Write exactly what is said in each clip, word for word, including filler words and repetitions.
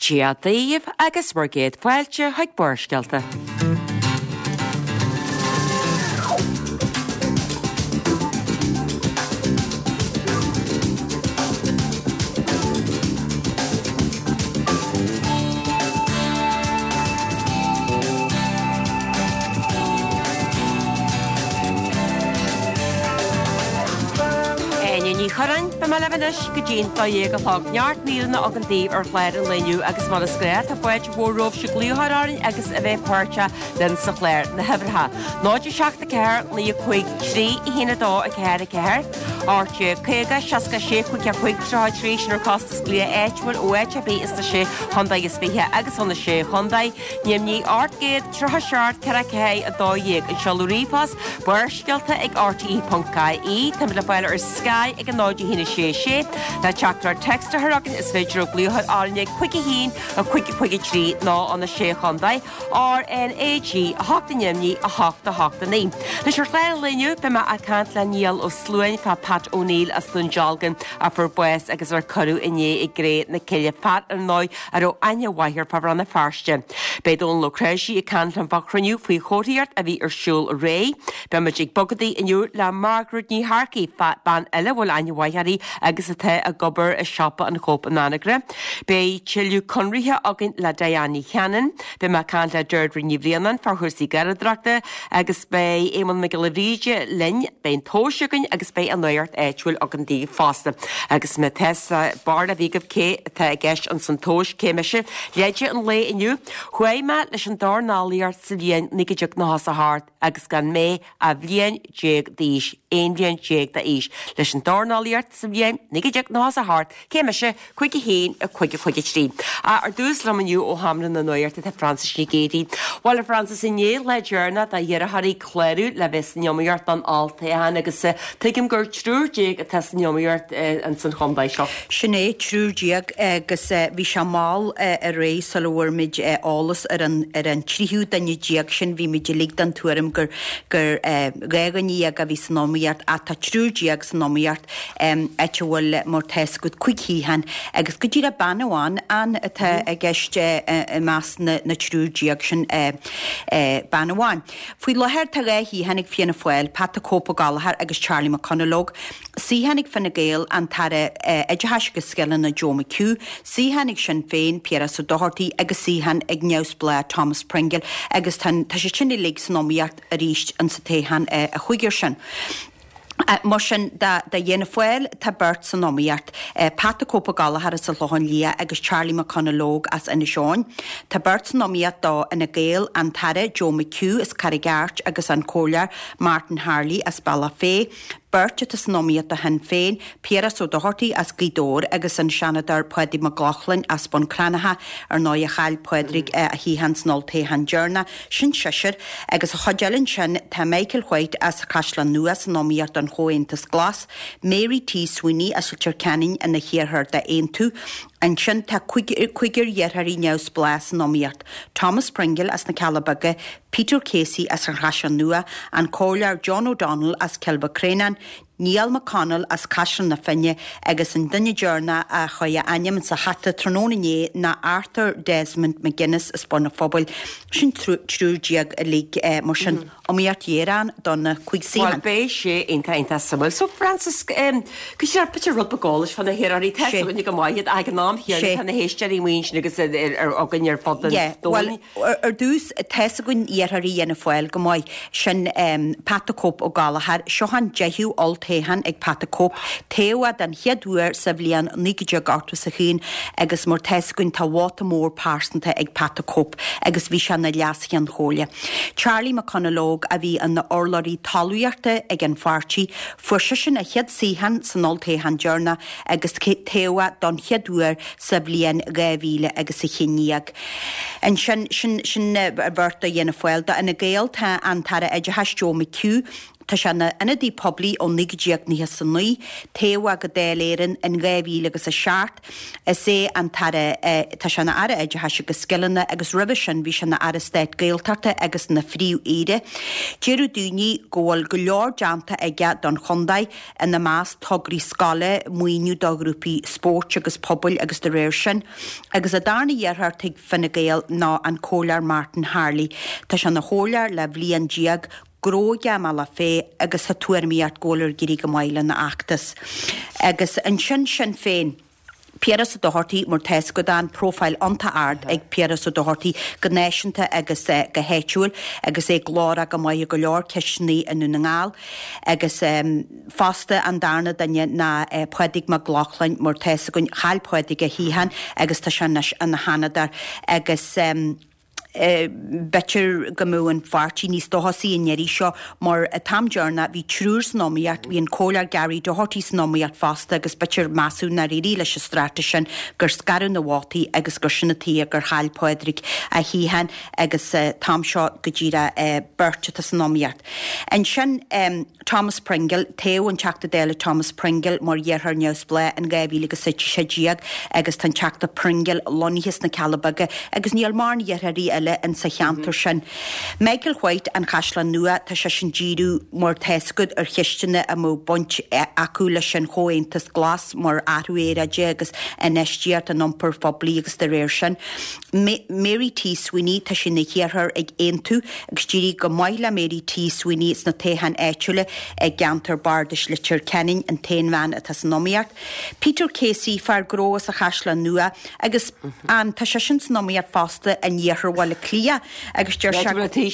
Siadaíomh agus mar géad fáilte chuig borscealta. Choran be me lehanis go dín ba dhéag a fág neart mílna agan daobh ar chléir an leniu agus mar a scréir a foiid bhrómh se glúthráin agus a bheith páirte den sa chléir na hebretha. Náidir seachta ceir lí chuig trí i hína dó a ceir a ceir, áirte chéga seaca sé chuig a chuig tráid trísin ar costas lí éitmil ó éit a bí is na sé chundaid is bíthe agus anna sé chundaid, níam ní át géad trotha seart ceir a cé a dó dhéag an sealúrípas, borscealta ag R T E dot C I, tá le baile ar Sky ag an náidí hína sé sé, na teachtar texta thragan is féidir ó glúthad áine chuige hín a chuige chuige trí ná anna sé chundaid, R N A G a hachtainimní a hachta hachtaní. Leis ar chléir leniu be me a cant le níal ó slúin fa Pat O'Neill a slún jalgan a for bues agus ar corú iné i gré na ciile Pat ar nói ar ó aine waithir pa bhranna farste. Beidón lo creisi i cant an bachraniu faoi chótaíart a bhí ar siúl ré, be me dig bogadaí iniu le Margaret ní Harkey fat ban eile bhfuil aine waithari agus a the a gobar a siapa an chop an anagre. Bei chiliú conrithe agin le Diana Cheannan, be me cant le Deirdre ní Bhríanan far thusaí garadrachta agus bei éman me go leríide linn bein tóisiúgan agus bei an nuirt éitúil agan dí fásta. Agus me tesa barda bhígah cé the gceist an san tóis céimeise, léide an lé iniu, chuaime leis an dar nálaíart sa bhíon nigideach na hasa hart agus gan mé a bhíon déag díis, éon bhíon déag da ís. Leis an dar nálaíart sa bhíon nigideach na hasa hart céimeise chuige héin a chuige chuige trí. A ar dús le maniu ó hamlan na nuirt a Francis ní gédí. Wala Francis iné le dhearna a dhéar a harí chléirú le bheits neomíart an altaíhan agus tuigim gur trúdéag a tes neomíart an san chomdaid seo. Sinné trúdéag agus bhí se máil a ré salhar mid álas ar an tríú danne déag sin bhí mid lí an tuarim gur gur réganíag a bhí san nóíart a tá trúdéag san nóíart ete bhfuil mór teis go cuiicíhan agus go dtíad a banháin an atá a gceiste más na trúdéag sin banháin. Fuoi lethir tá réithí hanig fianna foiil Pat a Copa Gallagher agus Charlie McConnellogue, sí hanig fanna géal an tare eidehaise go scellan na Joe McHugh, sí hanig sin féin Pierre Doherty agus sí han ag neus Blair Thomas Pringle agus tá sé sinna lé san nóíart a ríist an sa téhan a chuigeir sin. Uh, Mar sin da dhéana foiil tá bert san nóíart uh, Pat a Copa Gallagher as a lohan lia agus Charlie McConnellogue as ina seáin. Tá bert san nóíart dá ina géal an tare Joe McHugh is Carigart agus an cólear Martin Harley as Balla Fé, Bert is nóíart a hen féin, Pierre Doherty as Glidór agus an Shanadar Pwedi McLaughlin as bon Cranaha ar nói a chail Pwedrig a híhan snol téhan djörna sin sisir agus a chodjelin sin tá Michael White as Cashlan Nuas nóíart an Hoentas Glas, Mary T. Sweeney as Richard Canning and the Hearher da Aintu, and sin tá cuigur dheartharí neus blas nóíart. Thomas Pringle as na Calabaga, Peter Casey as an Rashan Nua, and Cólear John O'Donnell as Kelba Cranan, Neil McConnell as Cashel na Finne agus an dunne djörna a choia anim sa hatta tróniné na Arthur Desmond McGuinness as bonna fphobal sin trúdéag a lí mar sin omíart dhéran donna chuig sílan. Well, bé sé inta inta samil. So Francis, um, cos sér pitcher rubba gális fan na hérarí testa when you go maihid ag an nám hér fan na héistearí muins agus ar agan ar fodden. Yeah, well, ar dús testa gon hérarí ena foiil go mai sin Pat a Copa Gallagher seohan jehu alt han ag Pat a Copa tewa dan headúir sa bblian nígideag artu sa chin agus mór teisgunn tá wata mór pársanta ag Pat a Copa agus bhí se na leasach an chólia. Charlie McConnellogue a bhí an na orlarí talúirta ag an fartí fuair sin a head síhan san oltéhan djörna agus tewa don headúir sa bblian gavíle agus sa chinníag. An sin sin sin bhirta dhéana foiil da ina géal tá an tara eidehais Joe McHugh, Tá se na ina dí poblí ó nigdíag ní san nuí, téha go déléiran an gahí agus a seart, is sé an tare tá se na ara idir has se go skillanna agus rivision bhí se na ara stéit gailtarta agus na fríú éide. Déirú dúní ggóil go leor deanta aige don chundaid in na más tograí scala muoinú do grúpi sport agus pobl agus de réir sin, agus a darna dhearthar teag finna gael ná an cólar Martin Harley. Tá se na hólar le bblion diag gróge má la fé agus sa tuairmíart gólar girí go maiile na achtas. Agus an sin sin féin. Pieras a dohartí mar tes go dan profil anta ard ag Pieras a dohartí gnéisianta agus go héitiúil agus é glóra go mai go leor ceisní in nunangáil agus um, fasta an darna danne na uh, poedig ma glachlain mar tes gon chail poedig a híhan agus tá sin an hanadar agus um, Uh, betir gomú an fartí níos dohasí in neirí seo mar a tamjarna hí trúr snomiart hí an cólar garí dohartí snomiart fasta agus betir masú na rií leis a strata sin gur scarú na bhátaí agus gur sinnatí a gur chail poedrig a híhan agus uh, tam seo go ddíra uh, birte a snomiart. An sin um, Thomas Pringle, teo an teachta déile Thomas Pringle mar dhearthar neos ble an gaibhí agus sé sédíag agus tan teachta Pringle lonihis na Calabaga agus níl marn dheartharí in sa cheantar sin. Michael White an chaislan nua tá se sin díú mar teisgud ar chiistena a mó bunt acu le sin chointas glas mar ahuéra agus an estiart an nompur fobli agus de réir sin. Mary T. Sweeney tá sin na chéarthar ag éintú agus dírí go maile Mary T. Sweeney is na téhan éitiúile ag gantar bardis litir kenning an téinmhan a tas nomiart. Peter Casey far grós a chaislan nua agus an tá se sin nomiart fasta an dhearthar le clia agus deir se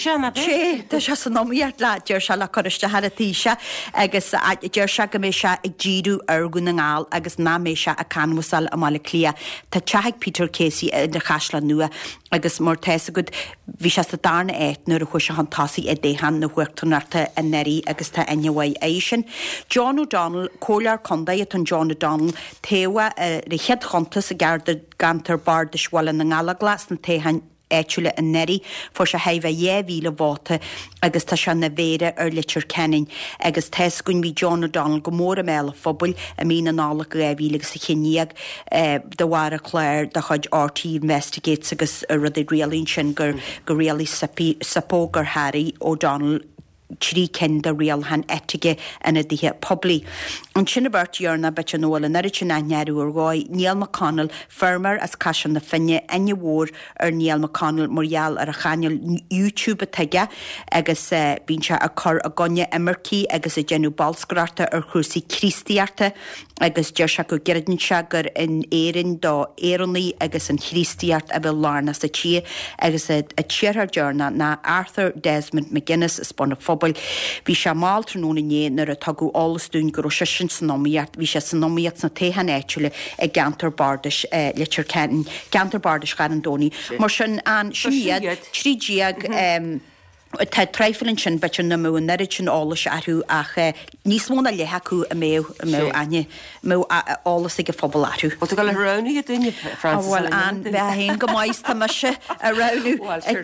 Tá se san nóíart le deir se le choiste haratíise agus deir se go mé se ag díú argún na ngáil agus ná mé se a canhasal a mála clia. Tá teigh Peter Casey na chaisla nua agus mór teise go bhí se sa darna éit nuair a chuise an tasaí a déhan na huachtarnarta a neirí agus tá ainehhaid é sin. John O'Donnell, cólar condaid an John O'Donnell, téha richead chuntas a garda gantar bardisháil na ngála glas na téhan éitiúile an neirí for se haimh dhéhíle bháta agus tá se na bhéire ar litir kenning agus teiscún bhí John O'Donnell go mór méle fphobal a mí an nála go éhíle sa chiníag de bhhar a chléir de chuid R T Investigates agus a rud réalín sin gur go réalí sapógur Harry O'Donnell trí cin de réal han etige ina dthe poblí. An sinna bhartíarna bet an nóla na sin a nearú ar gáid Neil McConnell firmar as caian na finne aine mhór ar Neil McConnell morall ar a chaneal YouTube teige agus bín se a chur a gonne imircí agus a genú balsgrata ar chusaí Christiarta agus deir se go geirann se gur in éan dó éannaí agus an Christiart a bfuil lárna sa tí agus a tíar dearna na Arthur Desmond McGuinness is sponna fphobal. Bhí se máil tróna né nar a tagu álasún go sin sannomiart, bhí se sannomiart na téhan éitiúile ag gantar bardis litir cean, gantar bardis garan dóní. Mar sin an siad trídíag Tá treifilin sin bet na mú nerid sin álas athú ach níos móna letheú a mé mé aine mó álas ag fphobal athú. Bá go le ránig a duine Bhil an bheit hén go máis tá se a ranú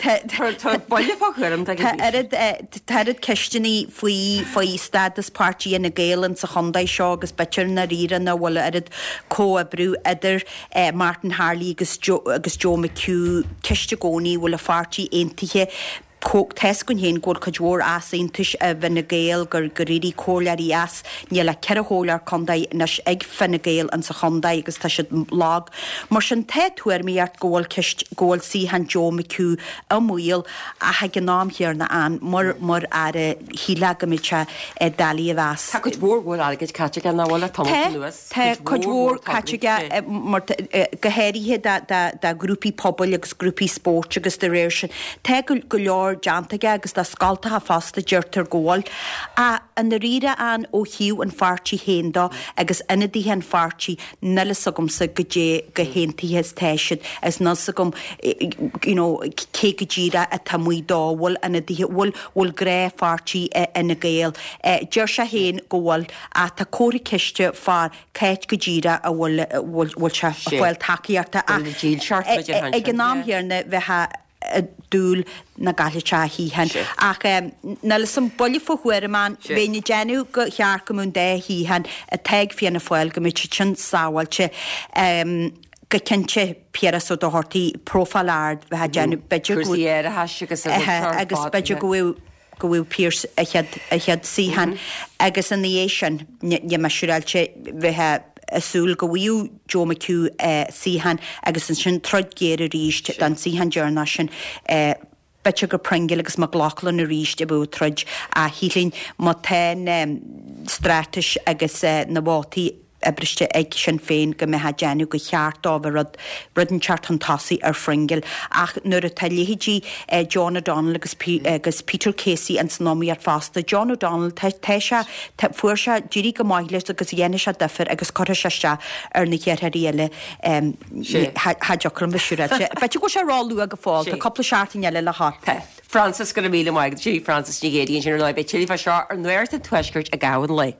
bailfachum Teirid ceistenaí faoi faoi stadas partíí na Gaelan sa chundaid seo agus betir na ríran na bhfuil arid có a brú idir Martin Harley agus Joe McHugh ceiste gcónaí bhfuil a fartíí aontaithe Cóg teiscún héin gúil chudhór as intis a bhena géal gur goríí cólarí as ní le ceir hólar condaid nas ag finna géal an sa chundaid agus tá siad lag. Mar sin téúir míart ggóil ggóil sí han Joe McHugh a múil a ha gan nám hiar na an mar mar ar híla go mite dalí a bheas. Tá chud mór bhil agad caite gan náhla Tom Lewis. Tá chudhór caite mar gohéirithe de grúpi pobl agus grúpi sport agus de réir sin. Tá go leor Jantaige agus dá scalta a fasta deirtar ggóil a an na riire an ó hiú an fartí héndá agus ina dtí hen fartí nula sagum sa go dé go héntaíhes teisiid as na sagum cé go ddíra a tamuí dáhil ina dtí bhfuil bhfuil gré fartí ina géal. Deir se héin ggóil a tá córa ceiste far céit go ddíra a bhfuil se bhfuil takeíarta ag an námhéarna bheitha dúil na galite híhan. Ach na san bolli fo huireman féine genú go chear go mún dé híhan a teag fianna foiil go mit sin sáhailte go cinnte peras ó do hortaí profileard bheit genú beidir agus beidir go go bhfuil Pierce a chead síhan agus an é sin ne me siúráilte bheitthe asúil go bhíú Jo McHugh síhan agus an sin troid géir a ríist don síhan dearna sin bete go pringil agus má ghlachlan a ríist a bú troid a hílín má tain stratis agus na bhátaí a briste ag sin féin go me ha genú go cheart ábhar rud rudan teart an tasaí ar fringil ach nuair a talíhidí John O'Donnell agus agus Peter Casey an snomí ar fásta John O'Donnell te se fuair se ddírí go mailes agus dhéine se difir agus choir se se ar na chéir réile haideachlan beisiúre. Beidir go se ráú a go fáil tá coppla seaarttain eile le há. Francis go mí maigad sí Francis Nigéiríonn sin le be tífa seo ar nuir a tuisgurt a gahan lei.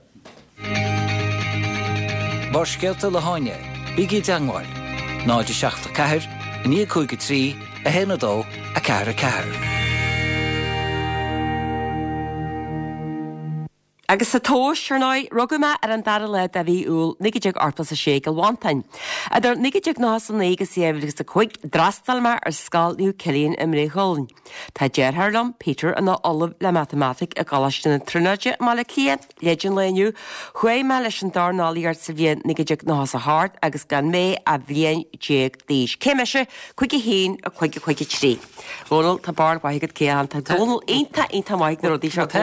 Mar scialta le háine, bígí deangáil, náidir seachta ceair, ní chuige trí, a héanadó a ceair a ceair. Agus sa tóis searnáid rugama ar an dara le a bhí úl nigideag arpas a sé go bhaintain. A dar nigideag nás an éigus éhligus a chuig drastalma ar scáil nniu cilíonn im réáin. Tá dearthlam Peter an olaf le matematic a gáiste na trúnaide má le cían léidir leniu chué me leis an darnálaí ar sa bhíon nigideag nás a háart agus gan mé a bhíon déag díos. Céimeise chuig héin a chuig chuig trí. Ronald tá bar baigad céan tá Donald einta einta maig na rodí seo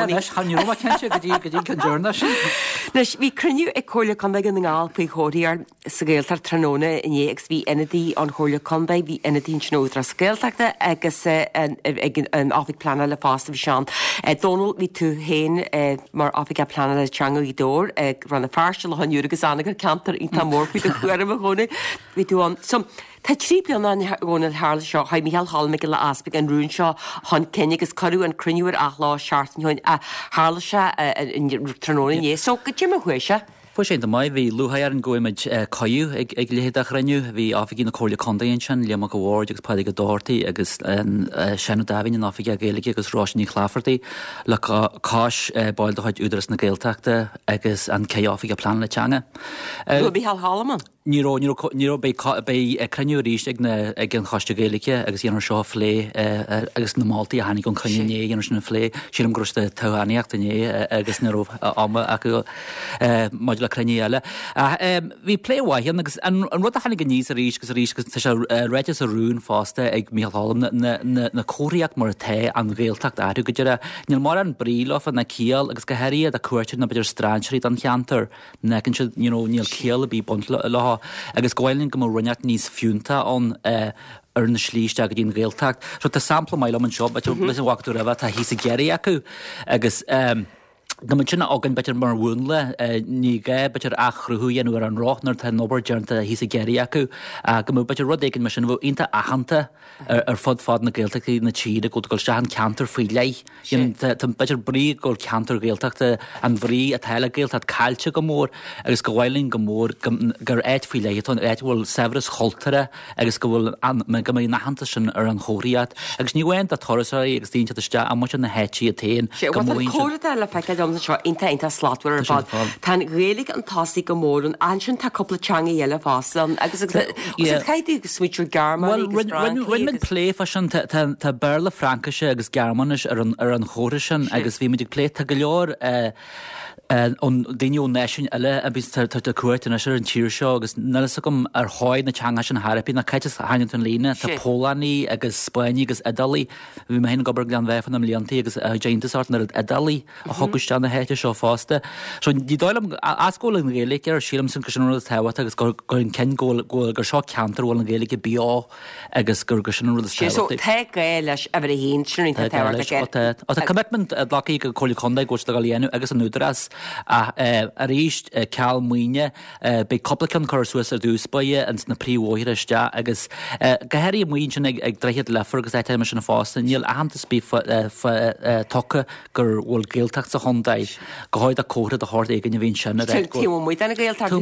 Nes bhí cruniú ag chola condaig an ngáil faoi chóiríar sa ggéaltar tróna in agus bhí inadí an chola condaig bhí inadín snódra scéalteachta agus an áfik plana le fásta bhí seán. Donald bhí tú héin mar áfik a plana le teanga í dór ag ranna fearste le hanúra agus anagur cantar ítá mór faoi do chuir am a chóna bhí tú an som Tá trí blian an gcóna hála seo ha Michael Hallmig le aspa an rún seo hon cenne agus choú an cruniúir ach lá seaarttain a hála se in tróna é, so go Jim a chuise. Fu sé mai bhí luhaar an goimiid caiú ag léhéad a chreiniu, bhí áfigí na chola condaon sin le go bhir agus pádig go dáirtaí agus sena dahain an áfigí a géalaigh agus ráisinaí chláfartaí le cáis bail do chuid údras na géalteachta agus an cé áfigí a plán le teanga. Bhí hall Hallaman? Níró níró bé cruniú ríist ag an chaiste géalaige agus dhéanar seo flé agus na mátaí a hanig an chuine dhéanar sin na flé sí an grusta tahaíocht ané agus naróh ama acu le crunne eile. Bhí pléhhain agus an rud a hanig níos a ríis gus a ríis gus se réidir a rún fásta ag míhallam na choíach mar té an réaltacht aú go deire níl mar an brílach an na cíal agus go heiríad a cuairte na beidir strandseí an cheantar necinn se níl cíal a bí bont le agus gáilinn go mar runneart níos fiúnta an ar na slíiste a go dtíon réaltacht. So tá sampla mai am an seo, be leis an bhaú rahah tá hí a geirí acu agus go sinna agan betir mar bhúnla ní ga betir achruúhéanú ar an ráithnar tá nóbar dearnta hí a geirí acu a go mú betir rud éigen mar sin bh inta achananta ar fod fád na géalteachtaí na tíide go goil se an ceantar faoi lei. Tá betir brí gur ceantar géalteachta an bhrí a theile géalt caiilte go mór agus go bhhailinn go mór gur éit faoi lei tón éit bhfuil severas choultare agus go bhfuil go mé nachanta sin ar an chóíad agus ní bhhain a thorasaí agus tíonntaiste a mu na héití a taon go seo inta inta slátúir ar fád. Tá réalaigh an tásaí go mór an sin tá coppla teanga eile fáslan agus chaidú smuitiú Garman rinmin pléfa sin tá bearla Francaise agus Garmanis ar an chóiri sin agus bhí muidir plé tá go leor an daú neisiún eile a bís tar a cuairtain se an tíir seo agus nela gom ar háid na teanga sin Harpi na caiite hain an lína tá Pólaní agus Spáinní agus Idalí bhí me héna gobar glan bheith an am líontaí agus déantasart ar Idalí a thugusteán na héite seo fásta. So dí dáilm ascóla an géalaigh ar sílam sin go sin teha agus gur an cengóil gur seo ceantar bhil an géalaigh beá agus gur go sin ru So te leis a bhar hín sin Tá commitment a blaí go chola condaid go le líanú agus an údras a ríist ceall muoine be coplacan chuúas ar dús baie an na príomhóiriste agus gohéirí muon sin ag dreiad lefer agus éite me sin na fásta, níl ahananta bí tucha gur bhfuil géalteach sa Hondaid go háid a córa a háir éigen bhíon sinna Tíú mu denna géalteach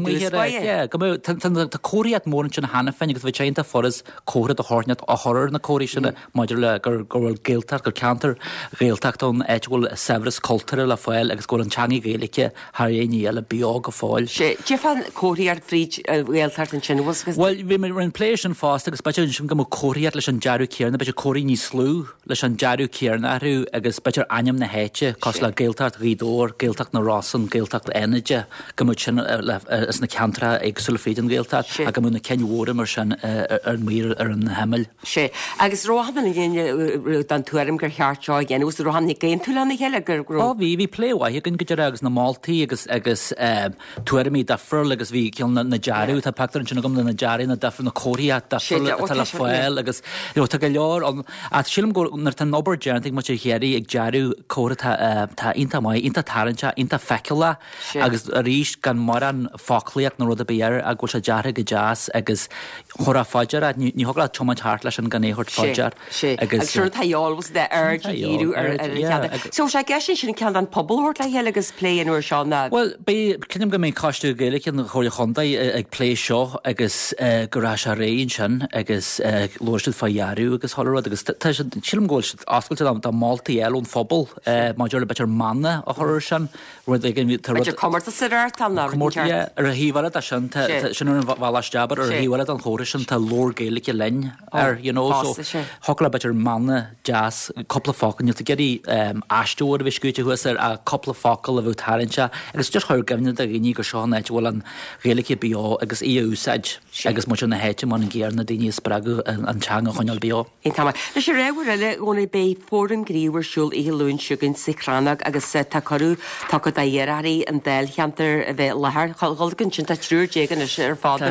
Tá cóíad mór sin hena féin agus bh téanta foras córa a hánead a thoir na cóí sinna maidir le gur gohfuil géalteach gur cantar géalteachtón éithhfuil severas cultúra le fáil agus gur an teangaí géalacha thar éí eile beag go fáil. sé Jefan cóíar fríd bhiltart an sin was Well bhí mar an plééis an fásta agus beidir sin go cóíad leis an dearú céarna, beidir cóí ní slú leis an dearú céarnarú agus beidir aim na héite cos le géalteart rídóir, géalteach na Rossan, géalteach éide go sin is na ceantra ag sulféid an géalteart a go muna ceanhóra mar sin ar mír ar an hemel. sé agus roihanna ghéine an tuarim gur cheartá ghéana ús roihanna géon túlanna heile gur Ó bhí bhí pléhhaith gon goidir agus na Maltaí agus agus tuairimí de furla agus bhí ceann na dearú tá pectar sin gom na dearí na defar na choíad de le fáil agus tá go leor an a sílim gonar tá nobar dearntaigh mu chéirí ag dearú córa tá inta mai inta tarintse inta feiceala agus a ríist gan mar an fáclaíach na rud a béar a ghil se deartha go jazz agus chora fáidear a ní thugla tomaid hart leis an ganéhort fáidear agus siúr taáilhas de air íú ar So sé g sin cean an poblhort le heile agus léan uair seánna. Well bé cinnim go mé caiistú géala an choir chundaid ag lé seo agus gorá a réon sin agus loirsid fahearú agus thoú agus sim ggóil ascailte am tá Maltaí eún fphobal má deir le betir manna a thuir sin comir a siir tanna ar a híhile a sin sin an bhhaisteabar ar híhile an chóir sin tá lór géalacha lein ar thula betir manna jazz coppla fácan te geirí aistúir bhí scuúte thuas ar a coppla fácail a bh tarintse agus just chuir gimne a gní go seán éid bhfuil an réalacha beá agus í úsáid agus mu na héite man an ggéar na daoine spragu an teanga chuineil beá. Tá Leis sé réhhar eile óna bé fór an gríomhar í lún siúgann sicránach agus tá choú tá go dhéirí an déil cheantar a bheith lethir chogann sin trúr dégan is ar fáda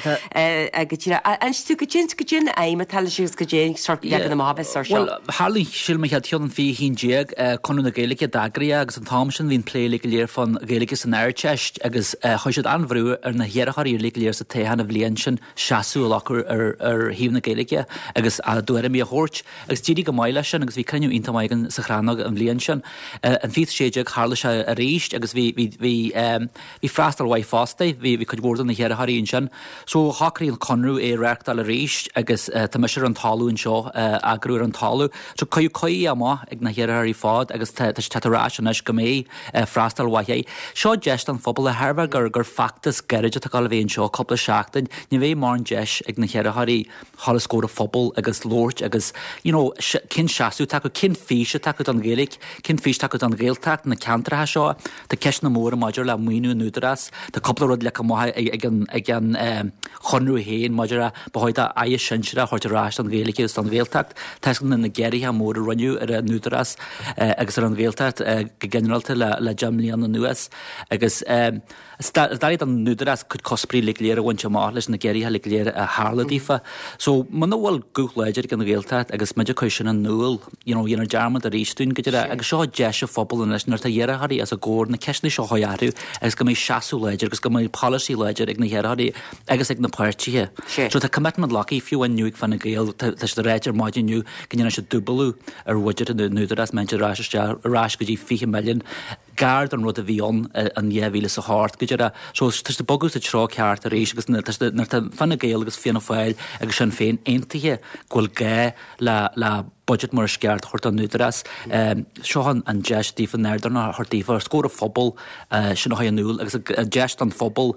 an tú go gin go gin aime tal sigus go dé an mábes ar seo. Hálí síl me head an fhí hín déag chun na géalacha dagraí agus an Thomson hín pléala léir fan géalacha san airteist agus chuisiid anhrú ar na hearchaí lé léir sa téhanana bblion sin seaú lechar ar híomna géalacha agus a dúir mí a hort agus tíí go maiile sin agus bhí ceniu inta maigan sa chránach an bblion sin an fi séideag hála se a réist agus bhí freistal bhaid fásta bhí bhí chuid bórdan na hearchaíonn sin so hacaíon conrú é réachtal a réist agus tá me se an talún seo a grúir an talú so chuú coí amá ag na hearchaí fád agus tetarráis go mé freistal waithé. Seo deist an fphobal a Harbh gur gur factas geide a gal bhéon seo coppla seachtain, ní bhéh mar an deis ag na chearthaí hallascóra fphobal agus Lord agus cin seaú take cin físe take an géalaigh, cin fís take an géalteach na ceantrathe seo, Tá ceis na móra maidir le muoinú nuúdaras, Tá coppla rud le maithe ag an chunrú héin maidir a báid a a sinsere chuirterás an géalaigh agus an géalteach, Tá na na geirithe móra runniu ar a nuúdaras agus ar an géalteach go generalta le Jamlíon an nuas agus daid an nuúdaras chud cosprí le léir a bhaintse má leis na geirithe le léir a háladífa. So man bhfuil gúchléidir gan géalteach agus meidir chu sin an núil dhéanaar dearmad a ríistún go agus seo deise fphobal in leis nar dhéarthaí as a ggóir na ceisna seo choarú agus go mé seaú leidir agus go mé policy leidir ag na hearthaí agus ag na páirtithe. So tá commitment laí fiú an nuúig fanna géal leis de réidir maidinniu gine se dúbalú ar bhidir an nuúdaras mentirrás rás go dtí fi milliún gard an rud a bhíon an dhéhhíle sa háart go deire so tus de bogus a trá ceart a rééis agus fanna géal agus fianna fáil agus sin féin aontaithe ghfuil gé le budget mar sceart chuirt an nuúdaras seohan an deis tífa neirdarna chuirtífa scóra fphobal sin haanúil agus a deist an fphobal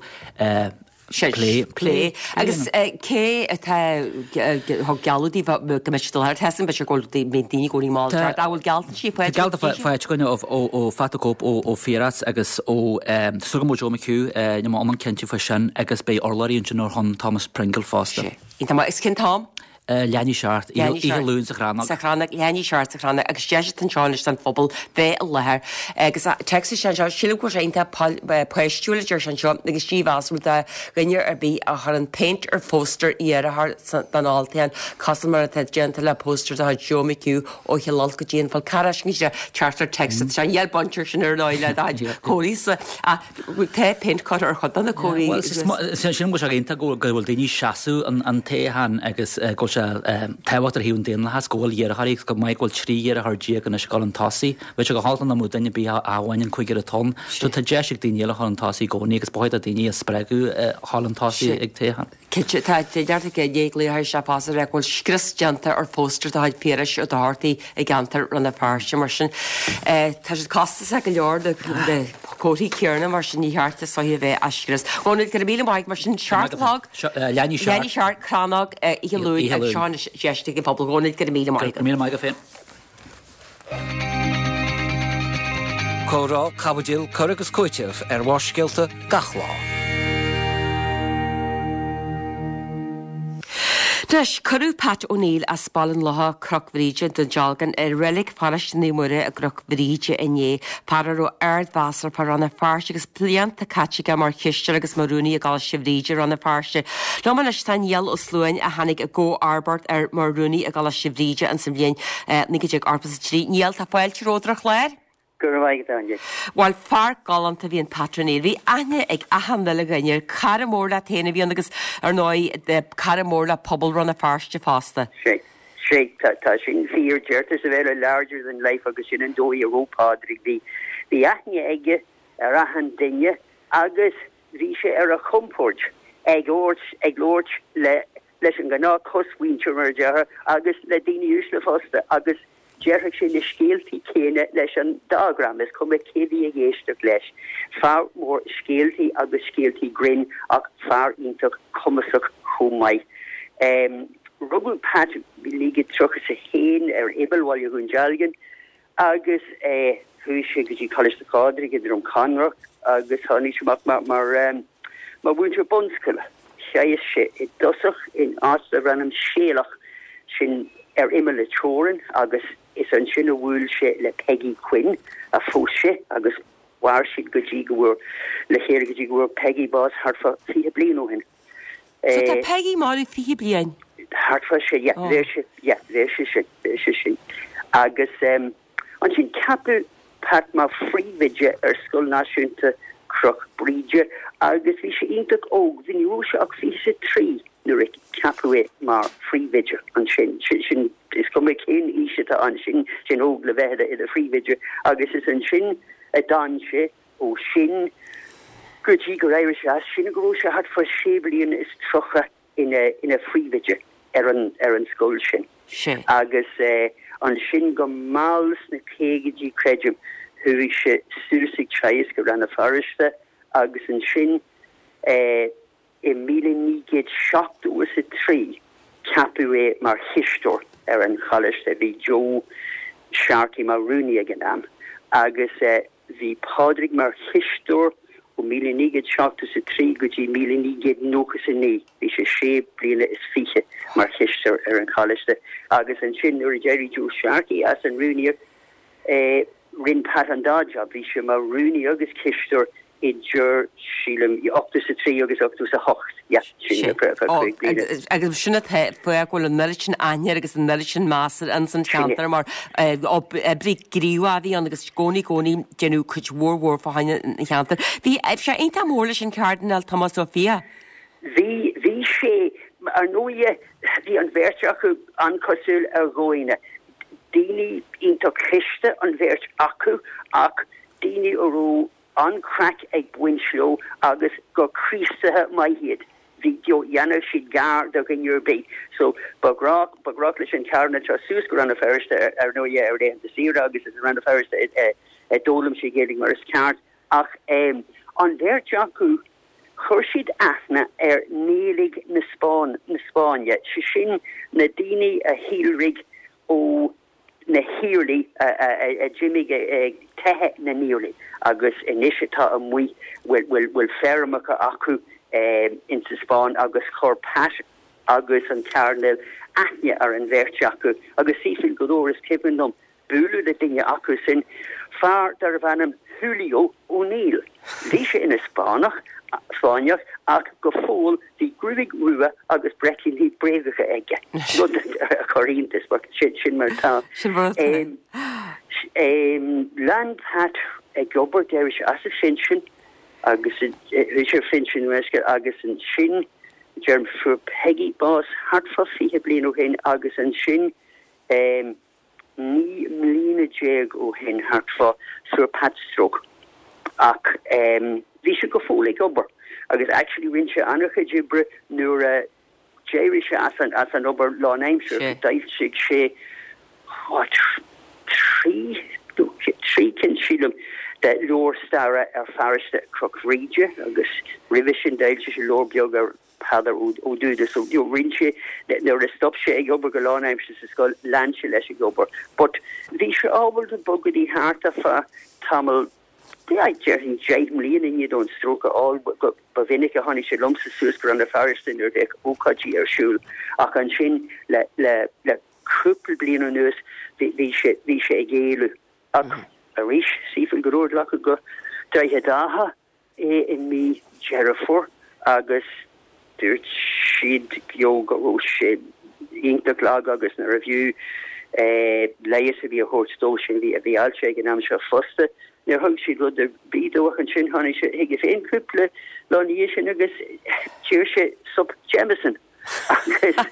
lé lé agus cé gealúdí gomeistal tesan be go daine goí má bhfuil gealtan sí Gealta fáid goine ó fatacóp ó féras agus ó sugamóimeú na an centi fa sin agus bé orlaíonn sin hon Thomas Pringle fásta. Ínta is cin tám? Leanní seart lún sa chránach. Sa chránach leanní seart sa chránach agus deise an seánis an fphobal bheith a lethir. Agus Texas sean seo siú go rénta poistúlaidir sean seo agus tíhású a rinnear ar bí a chu an paint ar fóster ar a banáltaían cosmar a genta le póster a Jomiú ó lol go díon fáil caras ní Charter Texas sean dhéal bontir sin ar láile choísa a te paint chu ar chud anna choí. sin go génta go gohfuil daoine seaú an téhan agus go se tehacht ar híún déana has ggóil dhéarchaí go maiid ghil tríar a thudí gan is gáil an tasí, bheit go hálan na mú daine bí áhhain chuigir a tón, Tá tá deisiigh daoine an tasí gcóí agus báid a daoine a spregu hálan tasí ag téhan. Kitse tá deartta go dhéaglaí se pás a bhfuil scristjanta ar fóster a haid péris a dátaí ag gantar ranna fearste mar sin. Tá sé costa a go leor de cótaí cearna mar sin níheartta sa bheith ascris. Bhna go bíle maiid mar sin seartlag Leanní seart chránach i luúid ag seán deiste go pobl gcónaid go míle maiid. mí mai go féin. Córá cabadil choragus coitimh ar bhaiscealta gachlá. Dres curú Pat O'Neill a spallan látha crochbhríide don dealgan ar relic farastin muire a crochbhríide inné para ó ardhvasar par ranna farse agus plianta catchiga mar chiiste agus marúní a gáil sibhríide ranna farse. Loman is tan yell o slúin a hanig a go arbart ar marúní a gáil sibhríide an sem blion nigidig arpas trí níl tá fáilte ródrach léir. Weil far galanta bhíon patronéir bhí aine ag ahanmile gaiir caramórla téna bhíon agus ar nóid de caramórla pobl runna farste fásta. sé sé tá sin fír deirtas a bheile larger than life agus sin an dóí arópádrig bhí bhí aithne aige ar ahan duine agus bhí sé ar a chumpórt ag óirt ag lóirt le leis an gná coshaointe mar deartha agus le daoine ús le fásta agus Jerry sin is skeelti kéne leis an diagram is kom kevi géiste leis. Far mór skeelti agus skeelti grin ach far intak komach chomai. Um, Rugul pat ligget troch se heen er ebelwal hun jalgen agus eh hu go college de cadre get om Conrock agus hannig mar mar um, mar winter bonskele. Sé se it dosach in as rannam sélach sin er imle choren agus is an sin a bhúil sé le Peggy Quinn a fóse agus war siad gotí gohfuir le chéir gotí gohfuir Peggy bás hartfa fi blian ó hin. So tá Peggy máí fi blian? Hartfa sé ré sé sin agus an sin capú pat má frívidge ar Scoil Náisiúnta Croch Bríide agus bhí sé ionach óg bhíú se ach bhí sé trí nuair capú mar frívidge an sin sin is kom ik in ise an sin sin óg le bheithe i a frívidge agus is an sin a danse ó sin gotí go rair se sin go se hat for séblion is trocha in a in a frívidge ar an ar an sscoil sin agus uh, an sin go máls na chégadí credium hu se suúsig treis go ran a fariste agus an sin uh, i míle nígéid seacht ús a trí capú é mar histor ar an chalaiste bhí Joe Sharkey mar Rooney agin am agus bhí pádrig mar histor ó míle nígéid seacht ús a trí gotí míle nígéid nóchas a ní bhí sé sé bliana is fiche mar histor ar an chalaiste agus an sin nuair Jerry Joe Sharkey as an Rooney eh, rin pat an dája bhí sé mar Rooney agus histor i dúr sílam i ochtas a trí agus ochtas a hocht. Ja, agus sinna foiil an nuiri sin aine agus an nuiri sin másar an san cheantar mar brí gríomhí an agus gcónaí gcónaí genú chuid mhórhór fáine cheantar. Bhí eb sé einta mórla sin Cardinal Thomas Sophia? Bhí bhí sé ar nóie bhí an bhéirte acu an cosúil ar ghóine. Daoine ionta chiste an bhéirt acu ach daoine orú an crack ag buinsló agus go crístathe maihiad. Video Jana siad gar do gan Eurobé. So bagrach bagrach leis an carna tra sús go ran a ferste ar no ye ar de sir agus is ran a ferste e dolum si géling mar is cart ach um, an der jaku chursid athna er nélig na Spáin na Spáine si sin na dini a hiilrig ó na hiirli a Jimmy tehe na niirli agus initiata a mui wil wil wil fermacha acu Um, in Spáin agus chor pat agus an cairnil aithne ar an bhéirte acu agus sífil godóras tibandum búlú le dinge acu sin fear dar bhanam Julio O'Neill. Lí sé ina Spánach Spáineach ach go fóil dí grúig rua agus brecin hí bréigecha aige. Rud a choíntas sin sin mar tá. Land hat ag gobar deir as a finsin agus Richard Finsin weske agus an sin germ for Peggy Boss hartfa fihe blin o hen agus an sin um, ní mlína jeg o hen hartfa sur patstroke ac um, vi se go fólig ober agus actually rinse anarcha jibre nur uh, Jerry as an as an ober law naimsir daif sig sé what three three kin shilum that loor stara er fariste krok region agus revision dailse loor bioga pader o do this so you rinche that there is stop she ober galanaim she skol lanche le gober but vi should all the buggy heart of uh, tamil the I jerry jaimli and you don't stroke all but bavinica honey she lumps sus for on the fariste in your deck okaji er shul a kan shin le le le krupel blino neus vi she vi she gelu a rish sifil gorod lak go dai hedaha e in me Jerifor agus dirt shid yoga ro shid inkta lag agus na review eh leis vi a hort station vi vi alche genam sha foste ne hug she go der bido an chin honey she hige fein couple loniation agus cheershe sub Jameson agus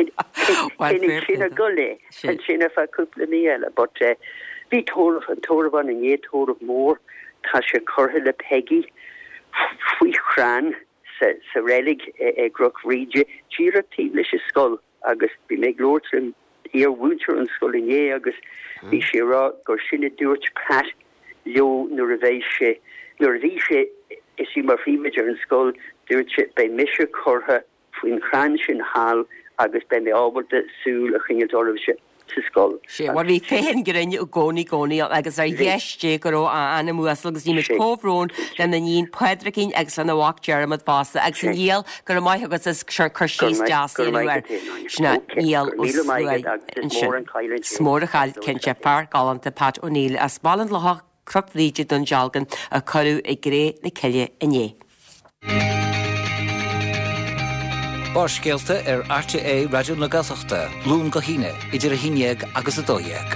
kin kin gole and chin fa couple miele but uh, vi tor an torvan en je tor of mór tá se chorhile Peggy fui chran sa sa relig e grok rige tira tíle se skol agus bi me glótrim ear winter an skol in je agus vi sé ra go sinnne dúirt pat jo nur veise nur vise is si mar frimeger an skol dúirt bei mische chorha fuin chran sin hall agus ben me ábalde súl a chinge dorse sé war vi féin gerinne o goni goni agus ar jeiste go an muas agus ní cóhrón den na nín pedricín agus an bhaach Jeremad Bassa agus an díal gur mai agus is chusís deasíar sinna íal smór a chail cin sé par galanta Pat O'Neill a spálan leth crocríide don jalgan a choú i gré na ceile inné. Borscéalta ar R T A Radio na Gaeltachta, Lún go híine, idir a híineag agus a dóiag.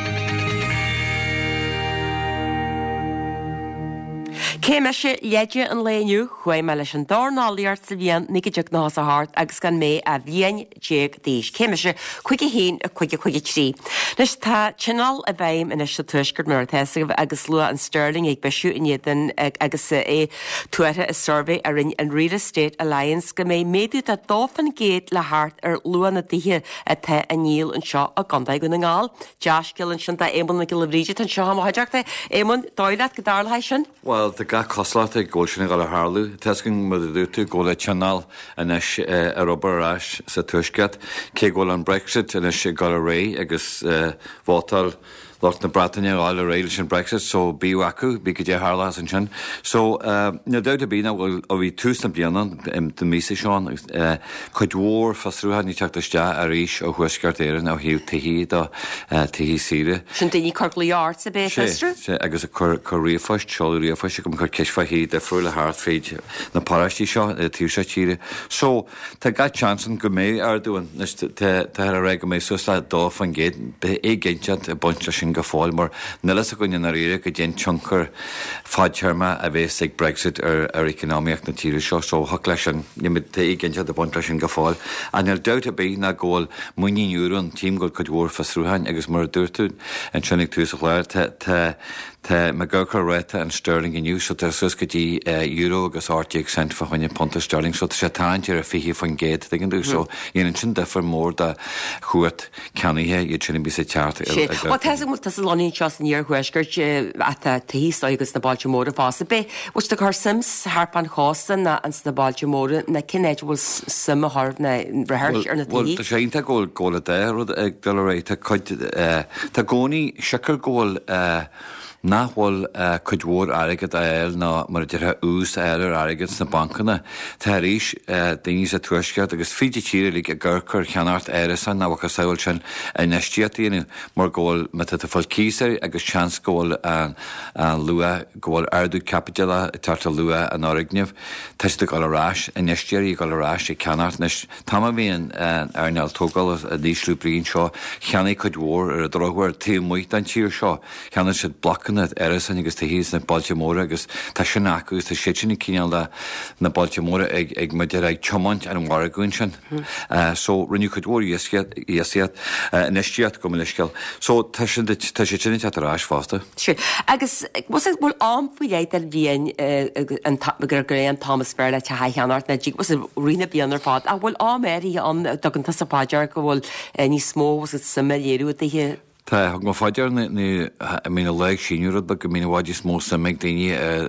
Céime se léide an léniu chuim me leis an dánáíart sa bhíon nigideach ná a hart agus gan mé a bhíon déag díis. Céime se chuige héin a chuige chuige trí. Leis tá channel a bhaim in is tuisgur mar theasa agus lua an Sterling ag beisiú inéan agus é tuaire is survey a rin an Real Estate Alliance go mé méadú a dófan géad le hart ar luan na dithe a the a níl an seo a gandaid go na ngáil. Deascil an sin éman na gilríide an seo haideachta éman dáilead go dálaid sin? Well, the ga coslat a ggóilsinna gal a Harlú, tescin mu dúta ggóil a channel inis ar obaráis sa tuiscead, cé ggóil an Brexit inis gal a ré agus bhótal Lort na Bretagne all a réile sin Brexit, so bíú acu, bí go dé Harlas an sin. So, uh, na dauta bína bhfuil a bhí túsna blianan im de mísa seán, uh, chuid mhór fasrúha ní teachta ste a ríis ó huisceart éireann á hiú tihí do uh, tihí síre. Sin daoine corclaí art sa bé festru? Sé, agus a cur riafoist, seol riafoist, go chur ceisfaí de friúla hart féid na parastí seo, tír se tíre. So, tá ga chansan go mé ar dúin, tá a ré go mé susla dó fan géad, be é géintjant a bunch sin go fáil mar nulas a goine na réire go dén chunkar fáidtearma a bheits ag Brexit ar ar economiaach na tíre seo, so hac leis an nimid té géinte a bunt leis sin go fáil. An ar dauta bé na ggóil muoine euro an tím ggóil chud mhór fasrúhain agus mar dúirtún an sinnig tús a chléir tá Tá me gurcha réite an Sterling inniu, so tá sus go dtí euro agus áirtíag cent fa chuine ponta Sterling, so tá sé táint ar a fihi fan géad dgan dú, so dhéanaan sin defar mór de chuat ceanithe iad sinna bí sa teart. Well, tá mu tas lonín seos an níor huisgurt a tahís agus na Baltimóra fása be, which the car sims harpan chásan na ans na Baltimóra na cinnéid bhfuil sim a harb na rehearch ar na tahí. Well, tá sé inta ggóil ggóla dé rud ag dul réite chuid tá gcónaí sicar ggóil nachhfuil chudhór agad eil ná mar dtithe ús eilir agad na bancanna tá éis daoine sa tuiscead agus fiide tíir lí a ggurcur cheanart éirisan ná bhacha saoil sin neistííanú mar ggóil me a fáil cíar agus chans ggóil an lua ggóil ardú capitala tarta lua an áigneamh teiste go ráis a neistíirí go ráis i ceanart nes tá bhíon arneall tógáil a díslú bríonn seo cheanna chudhór ar a droghhar tí muoit an tíir seo cheanna si blachanna éirisan agus tá híos na Baltimóra agus tá sin acugus tá sé sinna cíneal le na Baltimóra ag ag mu ag chomáint an mharagún sin. So rinne chudhór iasiad neistíad go leisceil. So tá sé sinna tetarráis fásta. Sí. Agus was bhfuil am faoiléid ar bhíon gur gur an Thomas Fair le te cheanart na ddí was rina bíanar fád a bhfuil áméí an dogan tas apáidear go bhfuil ní smó was samméú a Tá go fáidear ní mí le síúrad ba go mí bháidí smó sa meid daine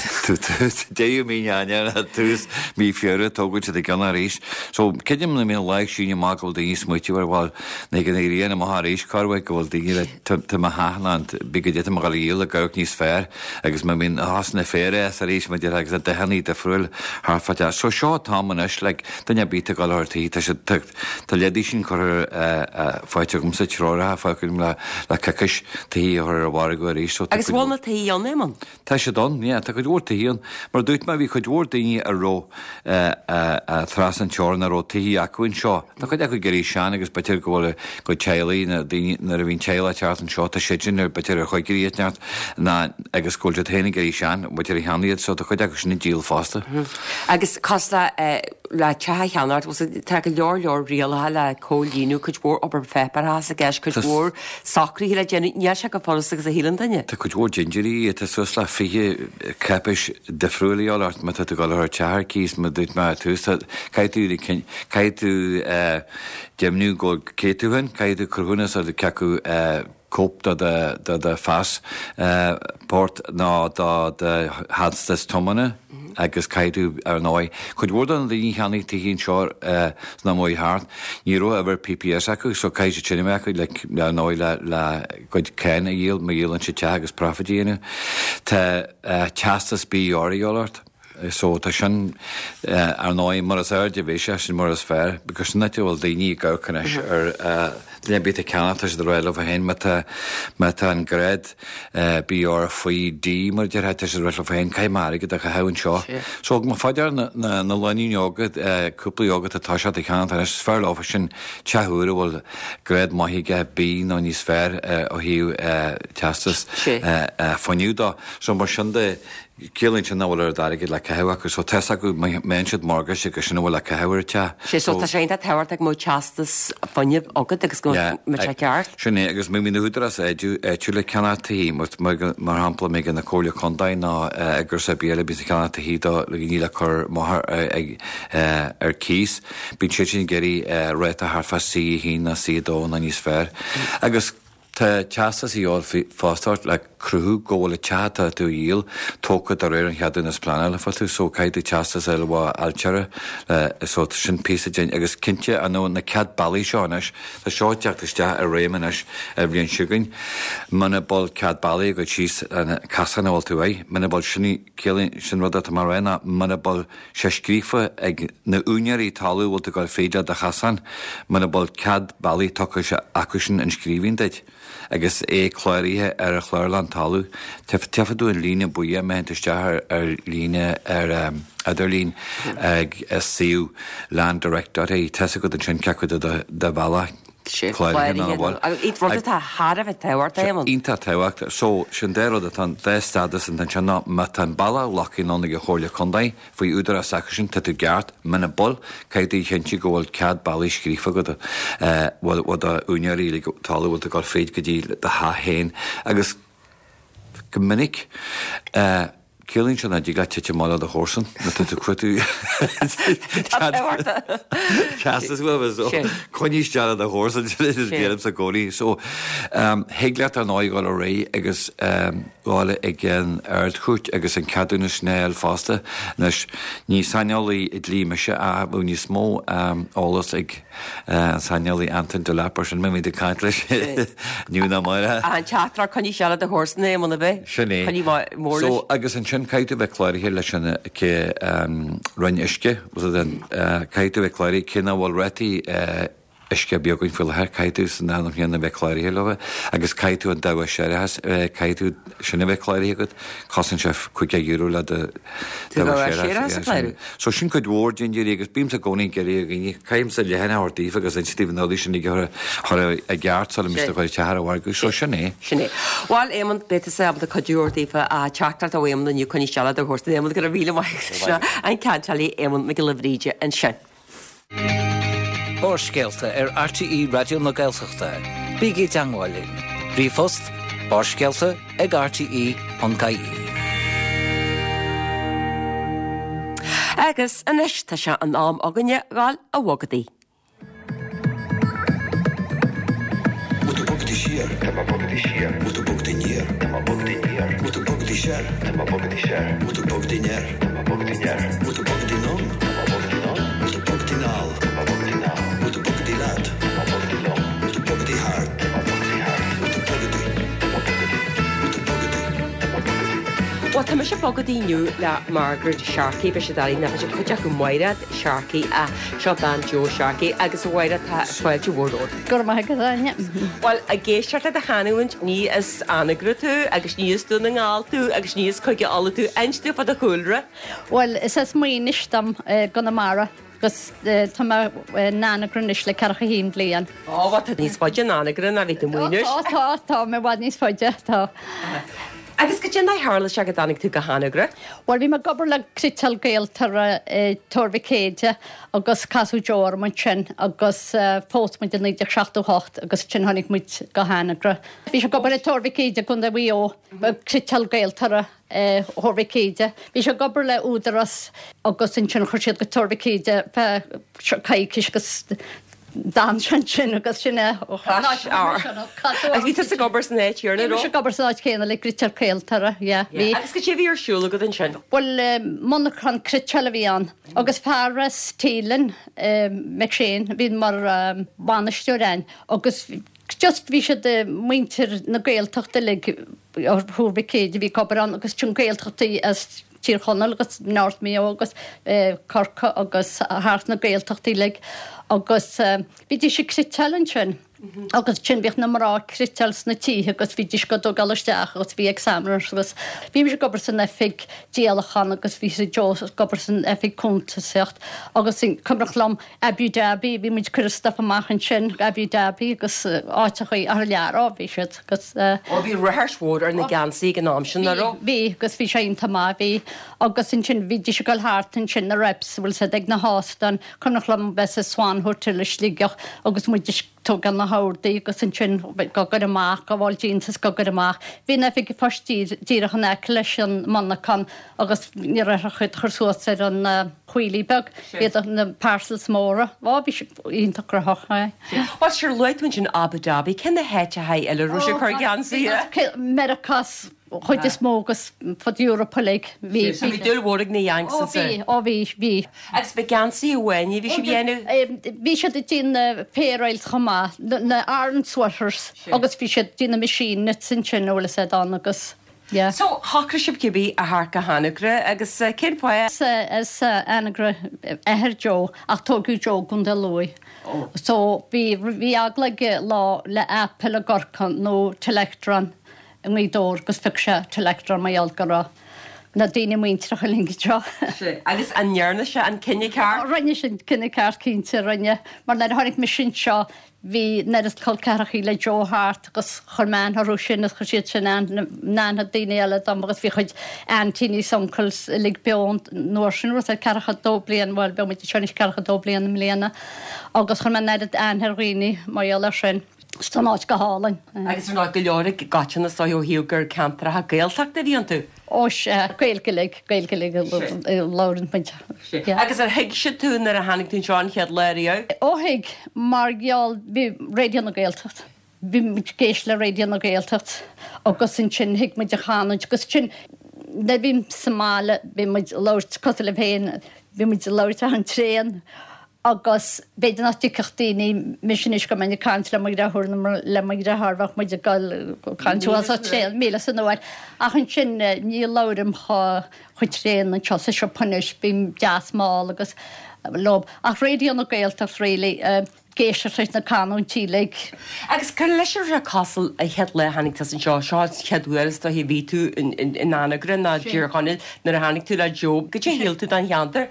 déú mí aine túús mí fiúra tógad a gan rééis. So ceidim na mí le síine máil daoí smuitiúar bháil na gan réana a rééis carhaid go bhfuil daine le háland bí go dé mar íal a gah níos fér agus me mín hasna fére a rééis me agus a dehanní de friúil thfate. So seo támanis le danne bíta gáirtaí tá sé tucht Tá ledí sin chu fáite gom sa tróra fáil le le cacais taí ar a bhhar go rééis. Agus bhna taí an éman? Tá sé don, ní tá go dúir taíon, mar dúit me bhí chu dúir daoine a ró tras an teorna ró taí acuinn seo. Tá chuid go gurí seán agus betir gohfuil go tealaí na a bhín teile teart an seo tá séidir ar betir a chuigiríneart ná agus scóilte héna gurí seán, betir i cheannaíad so tá chuid agus sinna díal fásta. Agus costa le tethe cheanart was te go leor leor rialthe le cólíú chud mór op fepar a gceis chud mór sacrí le déine se go fálas agus a hílan daine. Tá chud mór gingerí a sus le fiche capis de friúlaíáart me go ar tehar cís me dút me túús caiú caiú deimnú go céúhann caiú chuúnas a ceú cóp de fas port ná de hadstas tomanna agus caiú ar náid. Chud bhór an líon cheannaí hín seo na móí háart, ní ro a bhar P P S acu, so caiidir sinime acu le náid le goid céin a dhéal me dhéalann si te agus profidíine. Tá teastas bí áiríáirt. So tá sin ar náid mar as airde bhé sé sin mar as fearr, because na bhfuil daoine gacanis ar le bit a ceanata de réile a hen me an gréad bí á faoi dí mar de se réile a hen caiimmarige a haann seo. So má faidir na leíogad cúplaíogad atá se a cheananta is fear láfa sin teúra bhfuil gréad maithige bí ná níos fearr ó hiú testas faniuúdá, so mar sin de Cílinn sin náhfuil ar daige le cehacha, so te go mensead marga sé go sin bhfuil le cehair te. sé so tá sé tehairt ag mó teastas fanniuh agad agus go ceart. Sinné agus mé míúdras éú tú le ceanataí mar hapla mé an na cóla condaid ná gur sa béle bí ceanataí le níle chur ar cíos, bín sé sin geirí réit a thfa sí hí na siadó na níos fearr. Agus Tá teastas íáil fástart le cruú ggóla teata tú íal tógad ar an cheadú na splána le fatú, so caiidú teastas eile bh alteara so sin písa déin agus cinnte an nó na cead bailí seáis Tá seo teachtaiste a rémanis a bhíon siúgain. Mana bol cead bailí go tíos casan bhil tú é, mana bol sinna sin rud a mar réna, mana bol sé scrífa ag na únearí talú bhil tú gáil féidir a chasan, mana bol cead bailí tucha se acusin an scríbhín deid. Agus é chláiríthe ar a chláirlan talú, tefaú an lína buí meintiste ar lína ar idir lín ag siú land director é te go an sin ceú de bhela. Í rud a Har bheith tehart éman. Ínta tehacht, so sin déad a an déstadas an sena me an balla lacin anna go chóirla condaid faoi údar a sac sin tú geart mena bol caiidí chéintí go bhfuil cead bailí scrífa go bhfuil a únearí talúil a gáil féid go dtí de há héin agus go minic Killing sin a ddíga tiite mála a chósan na tu cuiú Castas bh chuníos dead a chósan géanam sa ggóí, so héagleat an ááil a ré agus gáile ag gin aird chuút agus an cadúna snéil fásta nes ní saineolaí i dlí me se a bú ní smó álas ag saineolaí Anton de Lapper sin mé de caiint leis nniuúna maire. An teatra chuní seala a chósanna mna bheith? Sinné. Mór So agus an sin caiite bheith chláirthe lei sinna ché roiin isce, den caiite bheith chláirí cinna bhil rétaí isce beagún fuilthe caiú san náam chéanana bheith chláirthe leh, agus caiú an dahah séirehas caiú sinna bheith chláirthe go cosan seh chuig dúú le de So sin chuid mhór dinúí agus bím a gcónaí geirí gine caiim sa lehanana ortíh agus an tíh náí sin gur a gceartsá mis chuid tehharhhagu so sinné. Sinné. Bháil éman beta sé am a chuúirtífa a teachtar a bhéim na nniu chuní seala a chósta éman gur a bhíle mai an cantalí éman me go lehríide an sin. Bórscéalta ar R T E Radio na Gaeltachta. Bígí deangáilín. Brífost, bórscéalta ag R T E an G I. Agus inis tá se an am aganne gáil a bhagadaí. Moeten bok de sheer, tema bok de sheer. Moeten bok de neer, tema bok de neer. Moeten bok de sheer, tema bok de sheer. Moeten bok de neer, tema bok de neer. Moeten bok de non, tema bok de non. Moeten bok de naal, tema bok de naal. Moeten bok de laat, tema bok de long. Moeten bok de hart, tema bok de hart. Moeten bok de, tema bok de, moeten bok de, tema bok de. Well, tá me se bogadaíniu le Margaret Sharkey be se darí na se chuteach go mhaire Sharkey a seo ban Joe Sharkey agus bhhaire tá fáilte bhór. Gur mai go daine. Well, a géisiart a chaúint ní is anagra tú agus níos tú na ngáil tú agus níos chuige alla tú einstú fad a chuúlra. Well, is as muoinistam gona mara gus tá nánagrunnis le carcha hím blian. Á, wat níos fáide nánagra na bhí muoinir. Tá, tá, mé bhd níos fáide tá. Agus go dtí hála se go danig tú go hánagra? Well, bhí me gobar le crital gael tar torvicéide agus casú jóir man sin agus fós mu den níidir seachtú hocht agus sin hánig muid go hánagra. Bhí se gobar le torvicéide gon de bhío crital gael tar horvicéide. Bhí se gobar le údaras agus sin sin chuisiad go torvicéide fe caiiciis gus Dan sin sin agus sinna Agus bhí a gobar san éitúna se gobar sáid céanna le critar céaltara, bhí. Agus go sé bhí arsúla go an sin? Well, mna chun critseala bhí an. Agus fearras tílan me sin, bhín mar banisteúrein, agus just bhí se de muintir na gaeltachta le thuúrbicéide bhí gobar an agus tún gaeltachtaí as tír chonal agus náirt mí agus corca agus háart na gaeltachtaí le agus bhí dí sé crital sin. agus sin bhíoh na marrá critals na tí agus bhí dis go do galisteach agus bhí examiners agus bhí me gobar san efig díalachan agus bhí sé Jo gobar san efig cúnta secht agus sin cumrach lom Abu Dhabi bhí muid Christoph amachchan sin Abu Dhabi agus áitechaí ar leará bhí siad agus ó bhí rehearsmór ar na gansaí an am sin ará bhí agus bhí sé tamá bhí agus sin sin bhí dis go hátain sin na reps bhfuil sé ag na hástan cumrach lom bes a swan hotelis lígeach agus muid tó gan na hádaí agus sin sin go gur amach go bháil jeans go gur amach. Bhí na fi fátííach an eic leis an mannachan agus ní a chud chusúat ar an chuilíbeg iad na parcels móra. Bá bhí ionach rathcha. Bá sir leitún sin Abu Dhabi cin na héite ha eile ru sé chu gansaí? Mericas chuid is mógus fod Europalig hí dúhórig na Yanks bhí ó bhí bhí. Agus be gansaí bhhaine bhí sé bhéanú? Bhí sé dtín pérail chomá na Iron Sweaters agus bhí sé dtína misín net sin sinúla sé an agus. So hácra sib cibí a thca hánagra agus cin poe? Is anagra ehir Jo ach tógu Jo gon de loi. So bhí bhí aglaige lá le Apple a gorcan nó telectron yn mwy dôr gos ffig se telectron mae algara na dyn yn mwyntrach yn lingi tro. Agus an nyrna se an cynnig car? Rhaid sy'n cynnig car cynta rhaid. Mae'r nid honig mysyn sio fi nid cael carach i le Jo Hart gos chorman har rwysyn ys chysyd sy'n nan ha dyn i aled am gos fi chyd Anthony Sonkels lig bion norsyn rwys carach a doblian wel bion wedi sionis carach a doblian ym mliana. Agos chorman nid an herwini mae ala sy'n. Stanáid go hálainn. Agus ar ná go leora gatainna sáú hiúgur cantra a gailteach a bhíon tú. Ós gailgeig gailgeig lárin puinte. Agus ar heic se túnar a hanig tún seán chead leirío. Óhéig mar geall bhí réidir na gailtecht. Bhí géis le réidir na gailtecht agus sin sin hiic muid a chaáid, gus sin na bhím Somála bhí muid láirt cos le féin, bhí muid láirt an tréan. Agus beidir nach tíchttaí misisiis go mena cantra me rathúna le me rathbhah muid a gal canú sé míle san nóhair. A chun sin ní lárim chu chuitréan an chosa seo punis bím deas má agus lob. Ach réíon na gailta rélí géisiir réit na canún tíleg. Agus chu leis a casal a head le hanig tas an seo seo cheadúras a hí ví tú in anagran na ddíorchail nar a hanig tú le job, go sé héal tú an cheantar?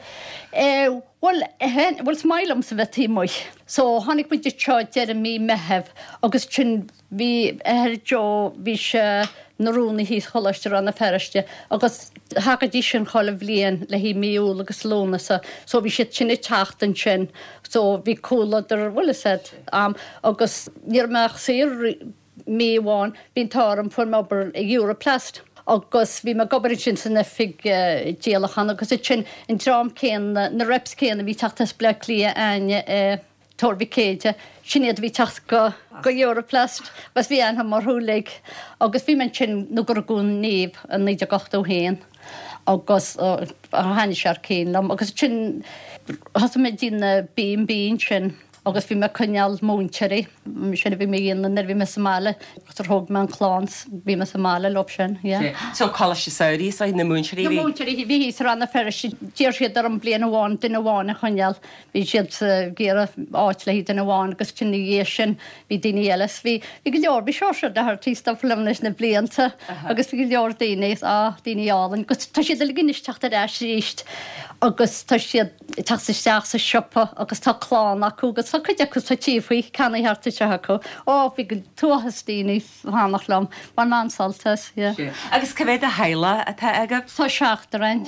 Well, well smailm sa bheith tímoi. So hánig muid de teo dear mí mehef, agus sin bhí ar jo bhí se narúna híos choiste an na feriste, agus hagadí sin chola bblion le hí míú agus lónasa, so bhí si sinna teachtan sin, so bhí coolla ar bhfuil said, um, agus níor meach sé míháin bhín tám fu mabar i Europlast. Agus bhí me gobar sin san fig déalachan, agus sin in drám céan na reps céanna bhí tatas ble lia aine torbhí céide, sinad bhí tacht go go Europlast, bas bhí an mar thuúlaigh, agus bhí man sin nó gur gún níomh an níide gachtó héin, agus haine sear céanlam, agus sin has me dína bíon bíon sin, agus bhí me cuneal múnteirí, sinna bhí mé dhéanana nar bhí me Somála, agus ar thug me an chláns bhí me Somála lob sin. So chola sé saoirí sa na múnteirí bhí? Na múnteirí bhí hís ranna ferris, dír siad ar an blian bháin duna bháin a chuneal, bhí siad géar áit le hí duna bháin, agus sin dhé sin bhí daine eiles. Bhí go leor bhí seo se ar tísta flimnes na blianta, agus bhí go leor daine á daine álan, agus tá siad le ginisteach a eis ríist, agus tá siad tasteach sa siopa, agus tá chlán acu, agus tá chuide acu sa tíomhí canna heartta se acu. Ó bhí go tuachas daoine hánach lom, mar ansaltas. Agus cebhéad a heile a tá aige? Tá seachtarin,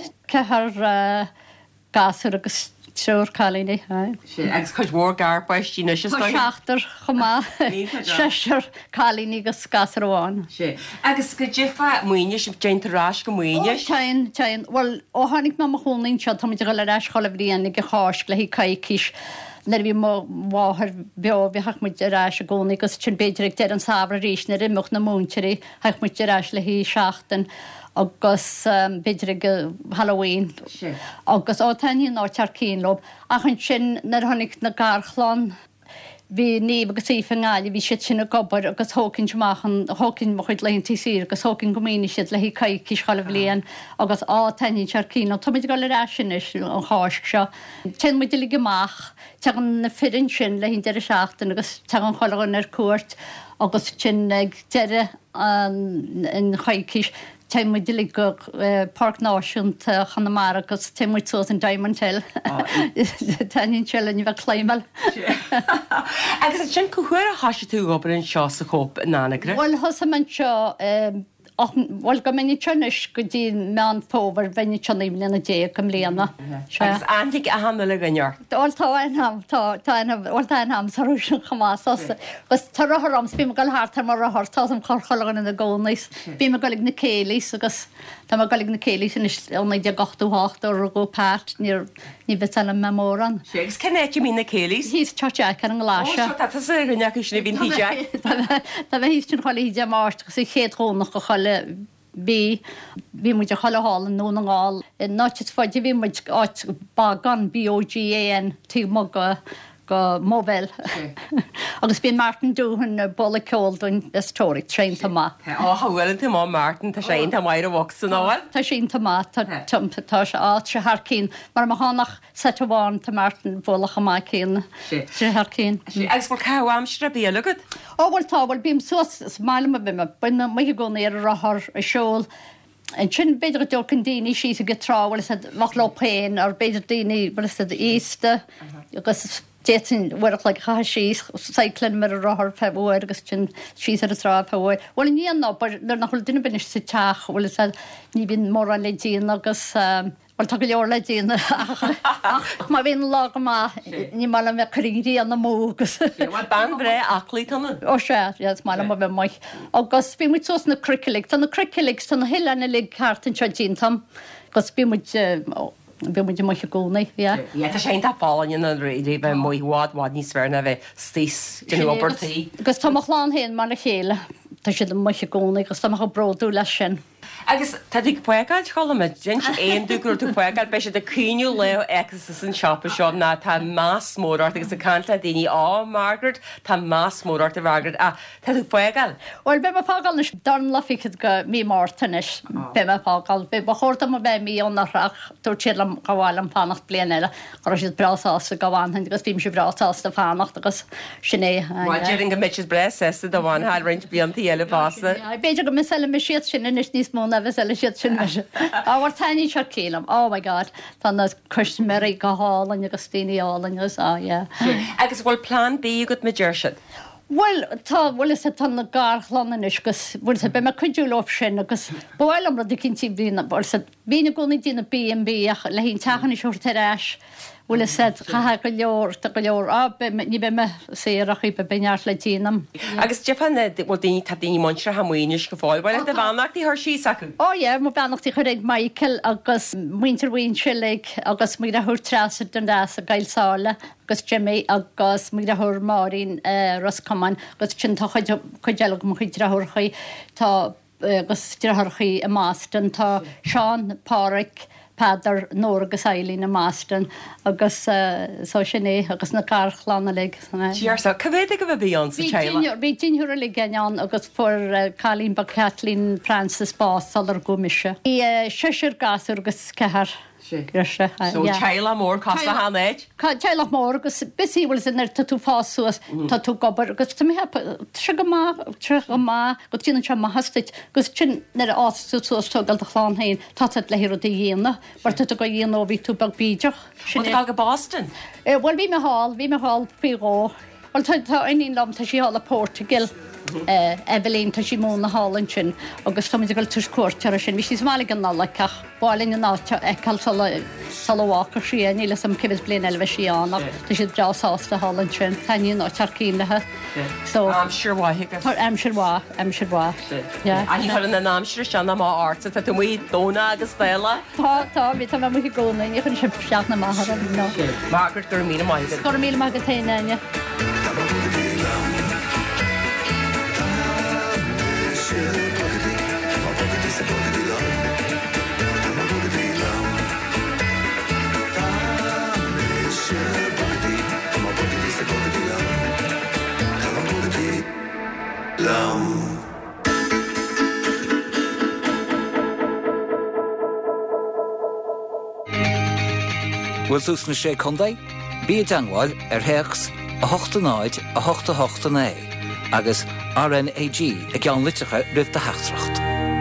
cethar gasú agus Sure, Calini. Agus chuid mór garpa tíine se seachtar chumá seir Calini agus gasarháin. Agus go ddífa muoine sem déintarrás go muoine? Tein tein bhil ó tháinig me chuúnaín seo tá go le leis chola bhríonna go cháis le hí caiiciis. Nar bhí máthir beo bhí haach muid aráis a gcónaí agus sin beidir de an sabra ríis na rimach na múnteirí, haach muid aráis le hí seachtain. Agus um, beidir go Halloween. Sure. Agus átaíon á tear cílob. A chun sin nar tháinig na garchláán bhí ní agus ífangáil, bhí siad sin na gobar agus thócinn semachchan thócinn mo chuid leon tíí, agus thócinn gomíine siad le hí caiiciis chalah léon agus átaíonn tear cín, tá muid go le ráisinis an cháisc seo. Tin muid le goach, te an na firin sin le hín de seachtain agus te an cholagan ar cuat agus sin ag deire an caiiciis. Tá mu dilig go Park Náisiúnta Chanamara agus tá muid sós an Diamond Hill. Taíonn se le bheith cléimeil. Agus sin chuhuiir a hasise tú gobar an seo sa chóp in Annagra? Bhil thosa man seo bhil go minic tunis go dtí meán fóbhar bhaine tunaimlíonna na dé go mléana. Agus antic a hanna le ganneart. Dáil tá einham bhil tá einham sarú sin chamás gus tá rathrams bhí me go hátar mar rathir tá an chorcholagan na gcónaís. Bhí me golig na célís agus tá golig na célís in óna de gachtúhacht ar go páirt ní ní bheit an memóran. Agus cinnéit mí na célís? Hís teteach an gláise. Tá sé rinneach sin bhín híide. Tá bheith hís sin chola híide mást agus i chéadrónach go chola bí bhí muid a choálan nó an gáil. Náit fáide bhí muid áit bagan B O G A N tí mo go go móbil. Agus bhí Martin dúhann na bolla ceolún istóric trein tamá. Á bhfuil tú má Martin tá sé tá maiir a bhachsan áil? Tá sin tamá tá se áit se th cín, mar mar hánach set bháin tá Martin bhlach má cín th cín. Agus bhil ceam se bí legad? Ó bhfuil tá bhfuil bím suas máile bime buine mu gona ar rathir a seol. En sin beidir do can daoine sí a go tráhil bhach le péin ar beidir daoine bhil íste agus détin bhuiach le cha síos saiclinn mar a rathir fehir agus sin síos ar a trá fehir. Bhil níon ná nar nach chuil duine bin sa teach bhfuil ní bhín mór le díon agus bhil Well tá go leor le dína má bhíon lá go má ní má le chuí an na mógus. ban bre achlí tanna? Ó sé má má bheith mai. agus bí mu tos na cricalig, Tá na cricalig tan na heilena lig cartan seo díntam, gus bí mu bí mu mai gúnaí. Ié tá sé tápáin na réidir bheith muhád hád níos sverna bheith stís denúbertaí. Gus tá chláán héin mar na chéile, Tá si mu gúnaí, gus tá broú leis sin. Agus tá ag poáil cholamid gin éon dúgur tú poáil be sé de cíú le egus san sioppa seo na tá más mórt agus a canta daoine á Margaret tá más mórt a bhagad a tá tú poáil? Well be fágal is darn lafichad go mí mórtanis be fágal be chóirta a bheith mí annachach tú tílam goháil an fánacht blian eile chu si brasásta goháin agus bím si brasásta fánacht agus sinné. Maidir go mit bre sesta do bháin há rint bíantaí eile bása. Beiidir go mis eile me siad sin is níos mó na bheits eile siad sin me. Áhar taí seo cílam, oh my god, tá na chuismeí go hálainn agus tííálainn agus á. Agus bhfuil plán bí go me deirsead. Well tá bhfuil is tan na garchlannis gus bhfuil be me chuúlóp sin agus bhil am rud cinn tí bhína bhil bhína gúna dína B and B le hín techan is úirtaréis bhfuil sé chathe go leor go leor á ní be me séach í be beart le dínam. Agus Japan bhil daoine tá daoine muintre hamois go fáil bhil de bhannachtaí th sí acu. Ó é má bannachtaí chu réid Michael agus muinterhain silig agus mu a thutrasir den dáas a gailsála agus Jimmy agus mu a thur máín Roscommon gus sin tá chuideach mo chuidirthchaí tá agus títhchaí a Maaston tá Seán Páric Padar nóir agus élín na Maaston agus só sinné agus na carchlána le. Tíar sa cavéide go bh bíon sa teile. Bhí tíúra le gceán agus for Calín ba Kathleen Francis Bás sal ar go miise. Í seir gasú agus cehar. Teile mór cos a hanéid? Teile mór agus bisíhfuil in tá tú fáúas tá tú gobar agus tu tre go má tre go má go tína se hastit gus sin nar áútógal a chláán hain tá le hir a dhéana, bar tu go dhéana ví tú bag bíideach. Sin go Boston? Bhil bhí me hall, bhí me hall píró. Well tá inon lam tá sí hála Portugal. Evelyn tá sí móna hálan sin agus tá goil tus cuairtear sin, bhí sí mála an nálacach bháilín náte eáil salhácha síon íle sam cibis blion eileh síánach tá si deásásta hálan sin taíon á tearcílathe am siirhá am siirhá am siirhá. Aní chu na námsir seanna má áta tá tú mí dóna agus déile? Tá tá bhí tá mu gcóna í chun sin seach na maithe nó. Margaret gur mí maigad. Gur mí maigad taine. Bhfuil sús na sé chundaid, bí deangáil ar theachs a hochta náid a hochta hochta né, agus R N A G ag ceann litrecha ribh de heachtracht.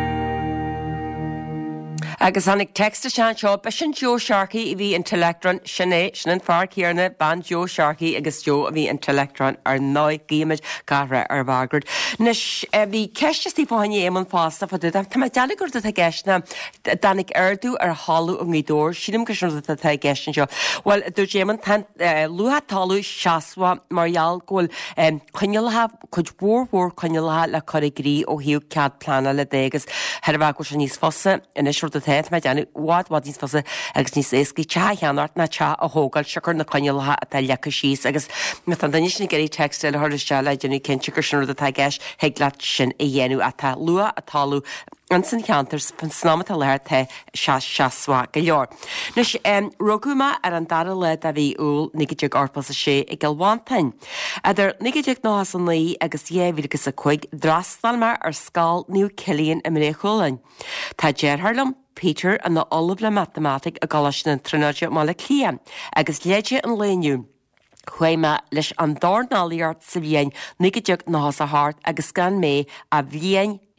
Agus annig texta sean seo be sin Joe Sharkey i bhí intellectron sinné sin an far céarna ban Joe Sharkey agus Joe a bhí intellectron ar náid géimiid garra ar bhagard. Nis bhí ceistí fáin éman fásta fa dúda, tá dealagur a gceisna danig airdú ar hallú a ngídóir sílim go sin a tá gceistin seo. Well dú déman luha talú seaasha marall ghfuil chuinealathe chuid mhórmhór chuinealathe le choigrí ó hiú cead plana le dégus hear bh go sin níos fosa ina siúrta me deanú bhád bhád níos fosa agus níos éca te cheanart na te a hógáil segur na coinealathe a tá lecha síos agus me an daine sin géirí text le thuiriste le denú cinsegur sin a tá gceis heag leat sin i dhéanú a tá lua a talú an san cheantar fan snámata leir te seaasá go leor. Nus rugúma ar an dara le a bhí úl nigideag orpas a sé i gilháintain. Idir nigideag ná an lí agus dhéhhí agus a chuig drastalmar ar scáil níú cilíonn i mré cholainn. Tá Gerharlam Peter an na olaf le matematic a galas na trínáide má le clían, agus léide an léniuún. Chuime leis an dárnálíart sa bhíon nigideag ná a háart agus gan mé a bhíon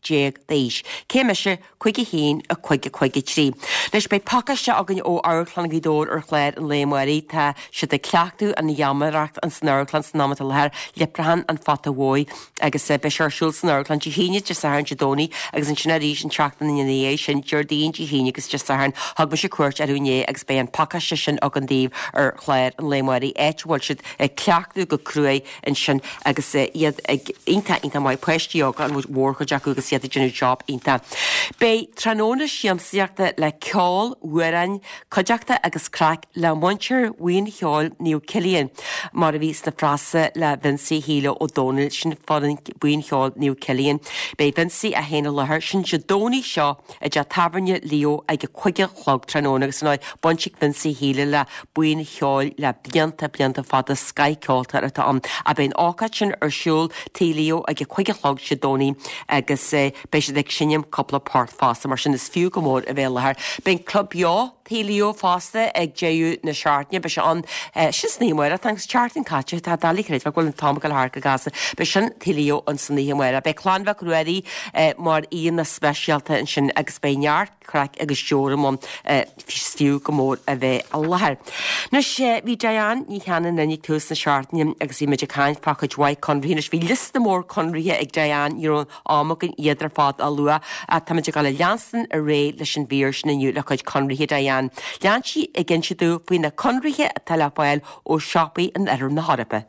déag déis. Céime se chuige hín a chuige chuige trí. Leis bei pakiste agan ó airchlan gídór ar chléir an lémarí tá si de cleachtú an jamarracht an snurchlan snamat leir leprahan an fatahói agus be seisiúil snurchlan tí híine just an jadóní agus an sinna ríis an trachtan in é sin Jordín tí híine agus just an hag me se cuairt arúné agus be an pakiste sin agan díomh ar chléir an lémarí éithhil si cleachtú go crué an sin agus iad ag inta inta mai puistíog an mór go deach agus iad genú job inta. Bei tróna siamsaíachta le ceáil uairain coideachta agus crack le muintir uon cheáil níú cilíonn mar a vís na frasa le Vinci Híle ó Donald sin fáin buon cheáil níú cilíonn. Bei Vinci a héna lethir sin se dóní seo a de tabarne lío ag go chuige chlog tróna agus ná bontic Vinci Híle le buon cheáil le blianta blianta fada Sky ceolta atá am a ben ácad sin ar siúil tílío ag go chuige chlog se dóní agus bei se ag sinnim coppla páirt fásta mar sin is fiú go mór a bhéile thir. Ben club beá tílío fásta ag déú na seaartne be se an sis nímuire tangus charting caite tá dalíréid bhil an tága le go gasa be sin tílío an san nímuire. Be chláánbeh ruirí mar íon na speisialta in sin agus béneart crack agus seoramón fiú go mór a bheith a lethir. Na sé bhí Diane ní cheanna naní tús na seaartne agus í meidir caiint pachaid waid conrínas bhí lista mór conríthe ag Diane ar ámach an iadar fád a lua a táidir gal leanstan a ré leis an bhíir sin inniu le chuid conríthe Diane. Lean si a gin si dú faoin na conríthe a talapáil ó sioppaí an ar na Harpa.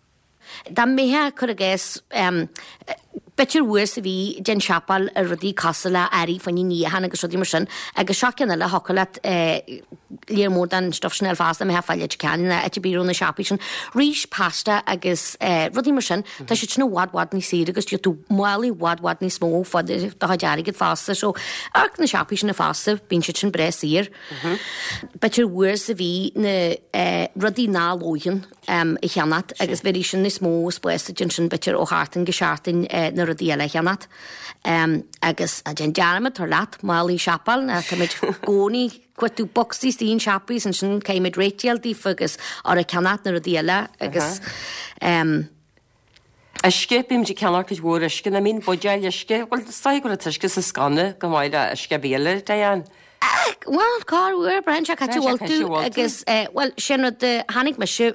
Tá méthe chu a gcés betir uair sa bhí den seapal a rudí casala airí faoin ní hena agus rudí mar sin agus seaceanna le hocalat líar mór an stofsnel fásta me fáilte ceanna a bíú na seapaí sin ríis pasta agus rudí mar sin tá si sinna wadwad ní sí agus tú málaí wadwad ní smó fad tá dearigad fásta so ach na seapaí sin na fásta bín si sin bre sír. Betir uair sa bhí na rudí ná lóhin i cheannat agus bhí sin na smó spléiste gin sin betir ó hátain go seaartain na rudí eile cheannat. Um, agus a gen dearama tar leat málaí seapal na táid gcónaí cuatú boxí tíon seapaí san sin céimiid réitialtí agus ar a ceannat na rudí eile agus Isce bím de ceanart is bhór isce na mín bodeil isce bhil sa go tuisce sa scanna go mhaile isce béile Diane. Well cá uair brein se catúhilú agus well sin de hanig me se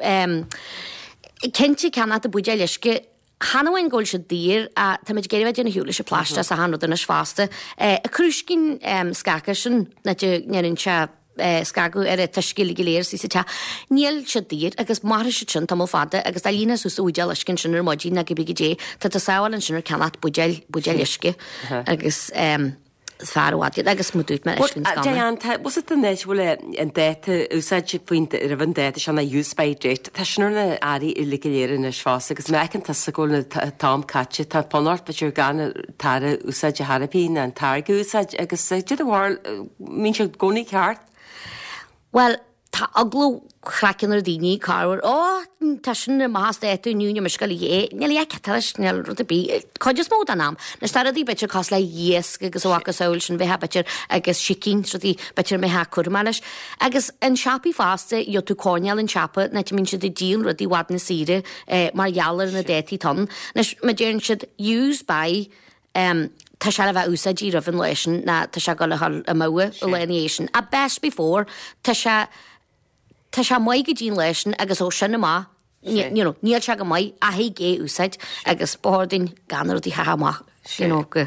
cinnte ceannat a budeil isce Hanhain ggóil se dír a táid géirhid na hiúla se pláiste a hanú na fásta. A cruúscin scacha sin na neann se scagu ar a tuiscil léir sí te. Níl se dír agus mar se sin tam fada agus dá lína sús údeal iscin sinar modí na go bigé tá tá sáil an sinar ceannat budeil budeil isce agus fearhhaid agus mutút me Diane, was it the net bhfuil an déta úsáid si faointe ar a bhan déta se na úspaidréit Tá sinnar na airí i ligiléir na sfás agus mecin tá sagó na tám caite tá panart beir gan tara úsáid a Harpaí na an targa úsáid agus did a bhil mín se gcónaí ceart? Well, tá aglú chracan ar daoine cáhar ó tá sin na más déú nniuúne mar scoil é neal ag cetarneal ru a bí chuidir mód an am na staradí betir cos le dhéas agus óachas saoil sin bheitthe betir agus sicín trodí betir mé chumáis agus an seapaí fásta jo tú cóneal an seapa na mín siad díal rudí wad na síre margheallar na détí tan nes me déann siad use by Tá se bheith úsáidí rohann leisin na tá se go le a móa a lenéisisin a best before tá se Tá se mai go dín leisin agus ó sinna má níl se go mai a hé gé úsáid agus bádain ganartí haach go.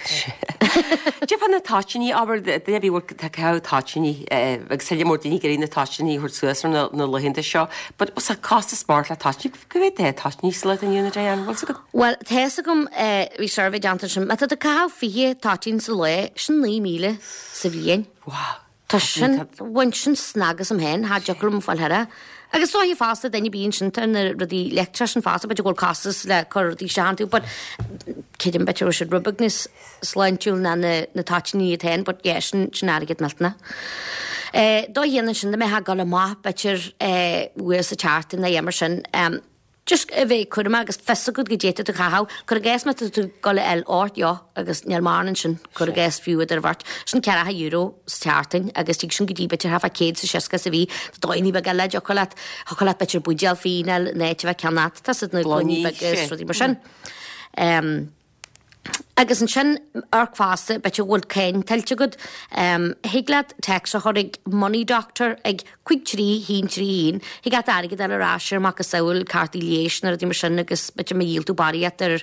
Dib fan na táitiní aber de bhí bhil ce táitiní ag sé mórdaí gurí na táitiní chuir suasar na lehinnta seo, bud os a costa smart le táitiní go bhéh é táitiní le an dúna Diane bhil go? Well, Théasa gom bhí survey deanta sin, me tá a cá fihe táitín sa le sin ní míle sa bhíon. Wow. Tá sin bhain sin snagus am hen há delumm fáil heile. Agus só hí fásta daine bíon sinnta na rudí lectra sin fásta, beidir ggóil casas le chuirtí seanú, bud cidim betir se rubagnas sláintúil na na táitiní a tain, bud é sin sin agad meltna. Dó dhéana sin na méthe gal má betir bhuair sa teartain na dhémar sin just a bheith chuirma agus fesagad go déta a chaá, chur a ggéis me tú gola eil áirt jo agus near mánan sin chur a ggéis fiúad ar bhart sin ceatha euro teartain agus tí sin godí betir hafa céad sa seca sa bhí doí be le cholat cholat betir budeal fíneil néit bheith ceannat tá na glóní agus rudí mar sin. Agus an sin ar fásta bete bhfuil céin tailte go higlad teach a chorig money doctor ag chuig trí hín trí hín, hi gat aige ar aráir mac a saoil cartaí léisna a d mar sin agus bete mé díalú baríat ar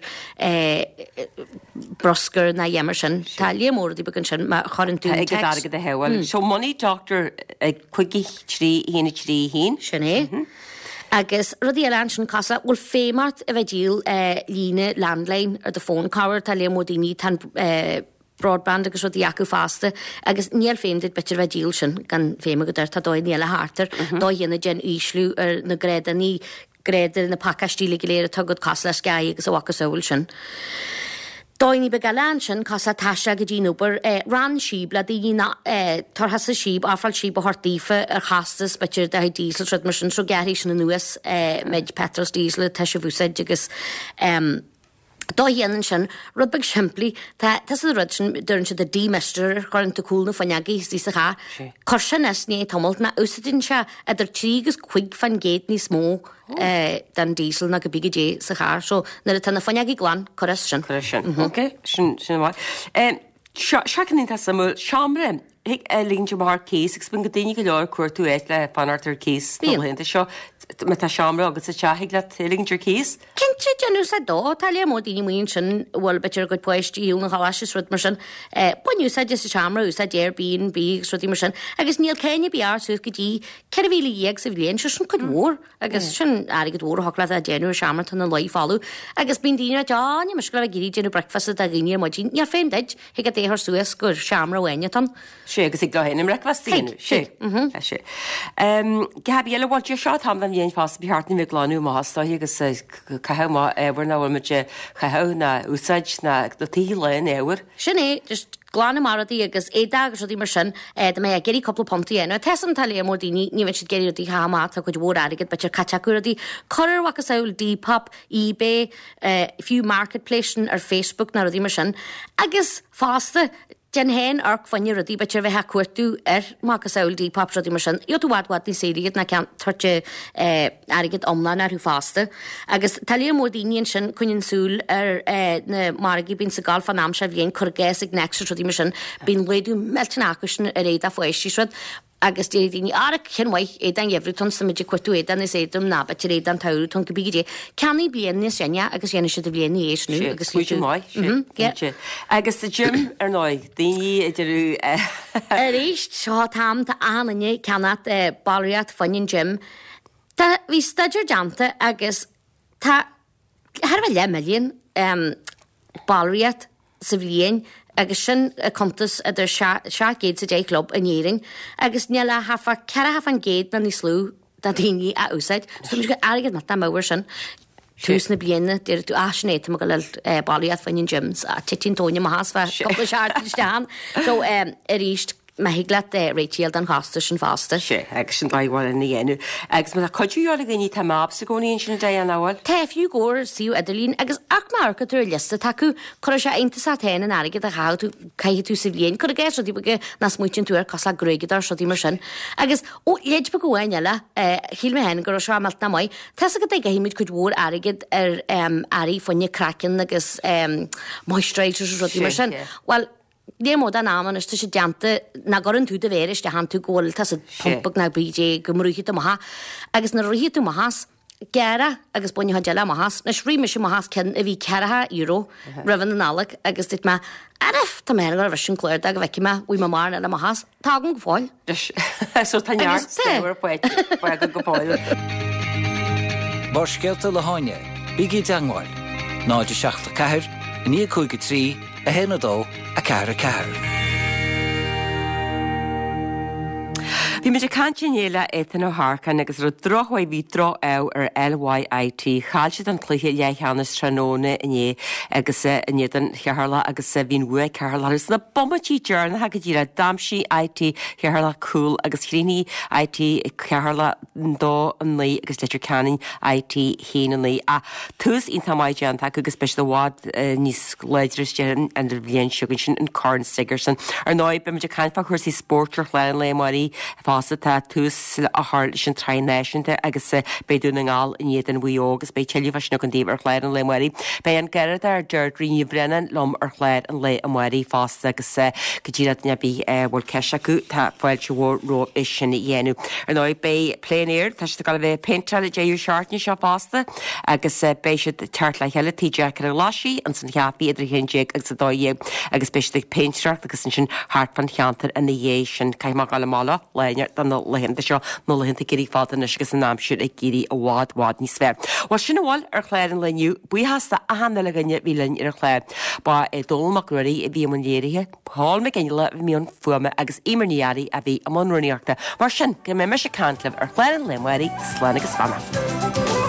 broscar na dhémar sin. Tá lémór dí began sin chorann tú ag aige a heil. So money doctor ag chuigi trí hína trí hín? Sin é. Agus rudí eile sin casa bhfuil fémart a bheith díal líne landlein ar de fón cáir tá le módaoine tan broadband agus rudí acu fásta, agus níl féimdid betir bheith díal sin gan féime go d tá dóid níile hátar, dó dhéanana gen íslú ar na gréda ní gréidir na pakastíla go léir a tugad cas leis gaí agus bhacha saoil sin. Dóinní be galán sin cos a taise go dtíúbar ran síb le dí tartha a síb áfrail síb a hortífa ar chastas betir de dísel tro mar sin tro geirí sin na nuas méid petros dísle te se bhúsaid agus dó dhéanaan sin rudbeg siimplí tá rud sin dúann si de dímeister chuann tú cúlna fanneagaí tí sa cha chu sin is ní tomult na úsadín se idir trígus chuig fan géad ní smó den dísel na go bíige dé sa cha, so na tanna fanneagaí gláán choris sin. Ok, sin sin bhá. Seacaní tá samú seamre. Hic lín se bar cés, ag spin go daine go leir cuairtú éit le fanartar cés nóhénta seo me tá seamra agus a teigh le tilingtir cés? Cinnte genú sa dó, tá le mó daine mon sin bhfuil betir go poistíú na chaáis rud mar sin. Buinú sa de sa seamra ús a déir bíon bí rudí mar sin, agus níl céine bíar suas go dtí ceir bhíle dhéag sa bhléon se sin chud mór, agus sin aige dúr hola a déanú seamra tan na lei fáú, agus bín díine deáine mar a gurí déanú breicfast a gine má dín, níar féim deid hiag a déthir suas gur seamra bhaine tan. sé agus ag gohénim reclastíú sé sé. Gab eile bhil seo tam an dhéon fás behartní mé gláú más tá agus caá éhar ná me chaá na úsáid na do tíí lein éhar. Sinné just glána marí agus édag rodí mar sin de mé geirí coppla pontíana tesan tal mór daoine ní si geirí haá a go bhór agad be catúí choirhacha saoil Depop, eBay, fiú marketplace ar Facebook na rodí mar sin agus fásta Jen hen arc fanne rudí betir bheit cuairtú ar mágus saoil Depop rodí mar sin. Jo tú bhhad ní séad na cean tuirte agad omlan ar thu fásta. agus talí mór daíonn sin chuinn súl ar na margaí bín sa gáil fan am se bhíon chugéis ag next rodí mar sin bín leidú meltin acusin a réad a foiisí agus dé daoine ara chinhaith é an jefriúton sa meidir cuaú éan is édum ná be réad an taú tún go bíidir. Ceannaí blian ní senne agus dhéana si a bliana éisnú agus maiid agus a Jim ar náid daoine idirú a réist seo tam tá anine ceannat ballriad fannin Jim. Tá hí staidir deanta agus tá Harbh le milliún ballriad sa bblion agus sin contas idir seagéad sa dé club a néing, agus níla hafa ceara hafa an géad na ní slú da daoine a úsáid, so go agad mat móhar sin. Tús na bliana déir tú asnéit go le bailíad faoin Jims a titín tóine más fe seán, so a ríist me higlaat réitial an hasta sin fásta. sé agus sin daháil na dhéanú. Agus me a coúála gní tá máb sa gcóíonn sin dé an áhil? Tá fiú góir siú idirlín agus ach mar go túir lista taú chu sé einta téna aige a chaú caiiche tú sa bblion, chu a ggéis dí bege na smuotin túir cos le gruigear sodí mar sin. Agus ó léid be gohaineile chiil me hen gur se melt na mai, Tá go d gaimiid chud mhór aigid ar airí fanne cracin agus moistréidir rodí mar sin. Well, Dé mód an náman is sé deanta na goran tú de bhéris de han tú ggóil tá pompag na bríé go mrúhií maha, agus na roihií tú mahas gera agus buine deile mahas, na sríime sem mahas cin a bhí ceatha euro rahan an nálaach agus dit me arif tá mé ar bhesin cléir a bheici me bhui mar na mahas tágan go fáil. So táar go go fáil. Mar scealta le háine, bíí deangáil, náidir seachta ceair, ní chuige trí a hénadó a ceair a ceair. Bhí me cantinnéile éan ó Harcan agus ru drochhaid bhí dro eo ar L Y I T, chail siad an chluthe lechanas tróna iné agus inéad an chearla agus a bhín bua cearla agus na bommatí dearna ha go dtíra damsí I T chearla cool agus chríní I T cearla dó an lí agus leitir canin I T hían an lí a tús on tamáid an tá agus beis do bhád níos leididir an bblion siúgann sin an Carn Sigerson ar náid be me canfa chuirsí sportler lein le marí fása tá tús a háil sin trenéisiinte agus beú na ngáil in iad an bhuiógus be teilihna an díomh ar chléir an le muirí. Bei an gead ar deirdríí brenn lom ar chléir an le a muirí fásta agus go ddíad bí bhil ceise acu tá foiil se bhór ró is sin dhéanú. Ar nó bé plénéir tá gal bheith pintre déú seaartní seo fásta agus béisiid teart le heile tíide ar lasí an san cheapí idir chéé agus a dóé agus béiste péintreacht agus sin hartpan cheantar a na dhé sin caiimach gal mála leine dan lehénta seo nó lehénta gurí fádan agus an námsúr ag géirí a bhád bhád ní sfr. Wa sin bháil ar chléir an leniu, bu hasasta a hanna le ganne bhílinn ar chléir ba é dulach ruí a bhí man léirithe, Paul me gile bhíon fuama agus immarníarí a bhí am anrúíachta, mar sin go mé me se cantleh ar chléir an lemuirí slána agus fanna.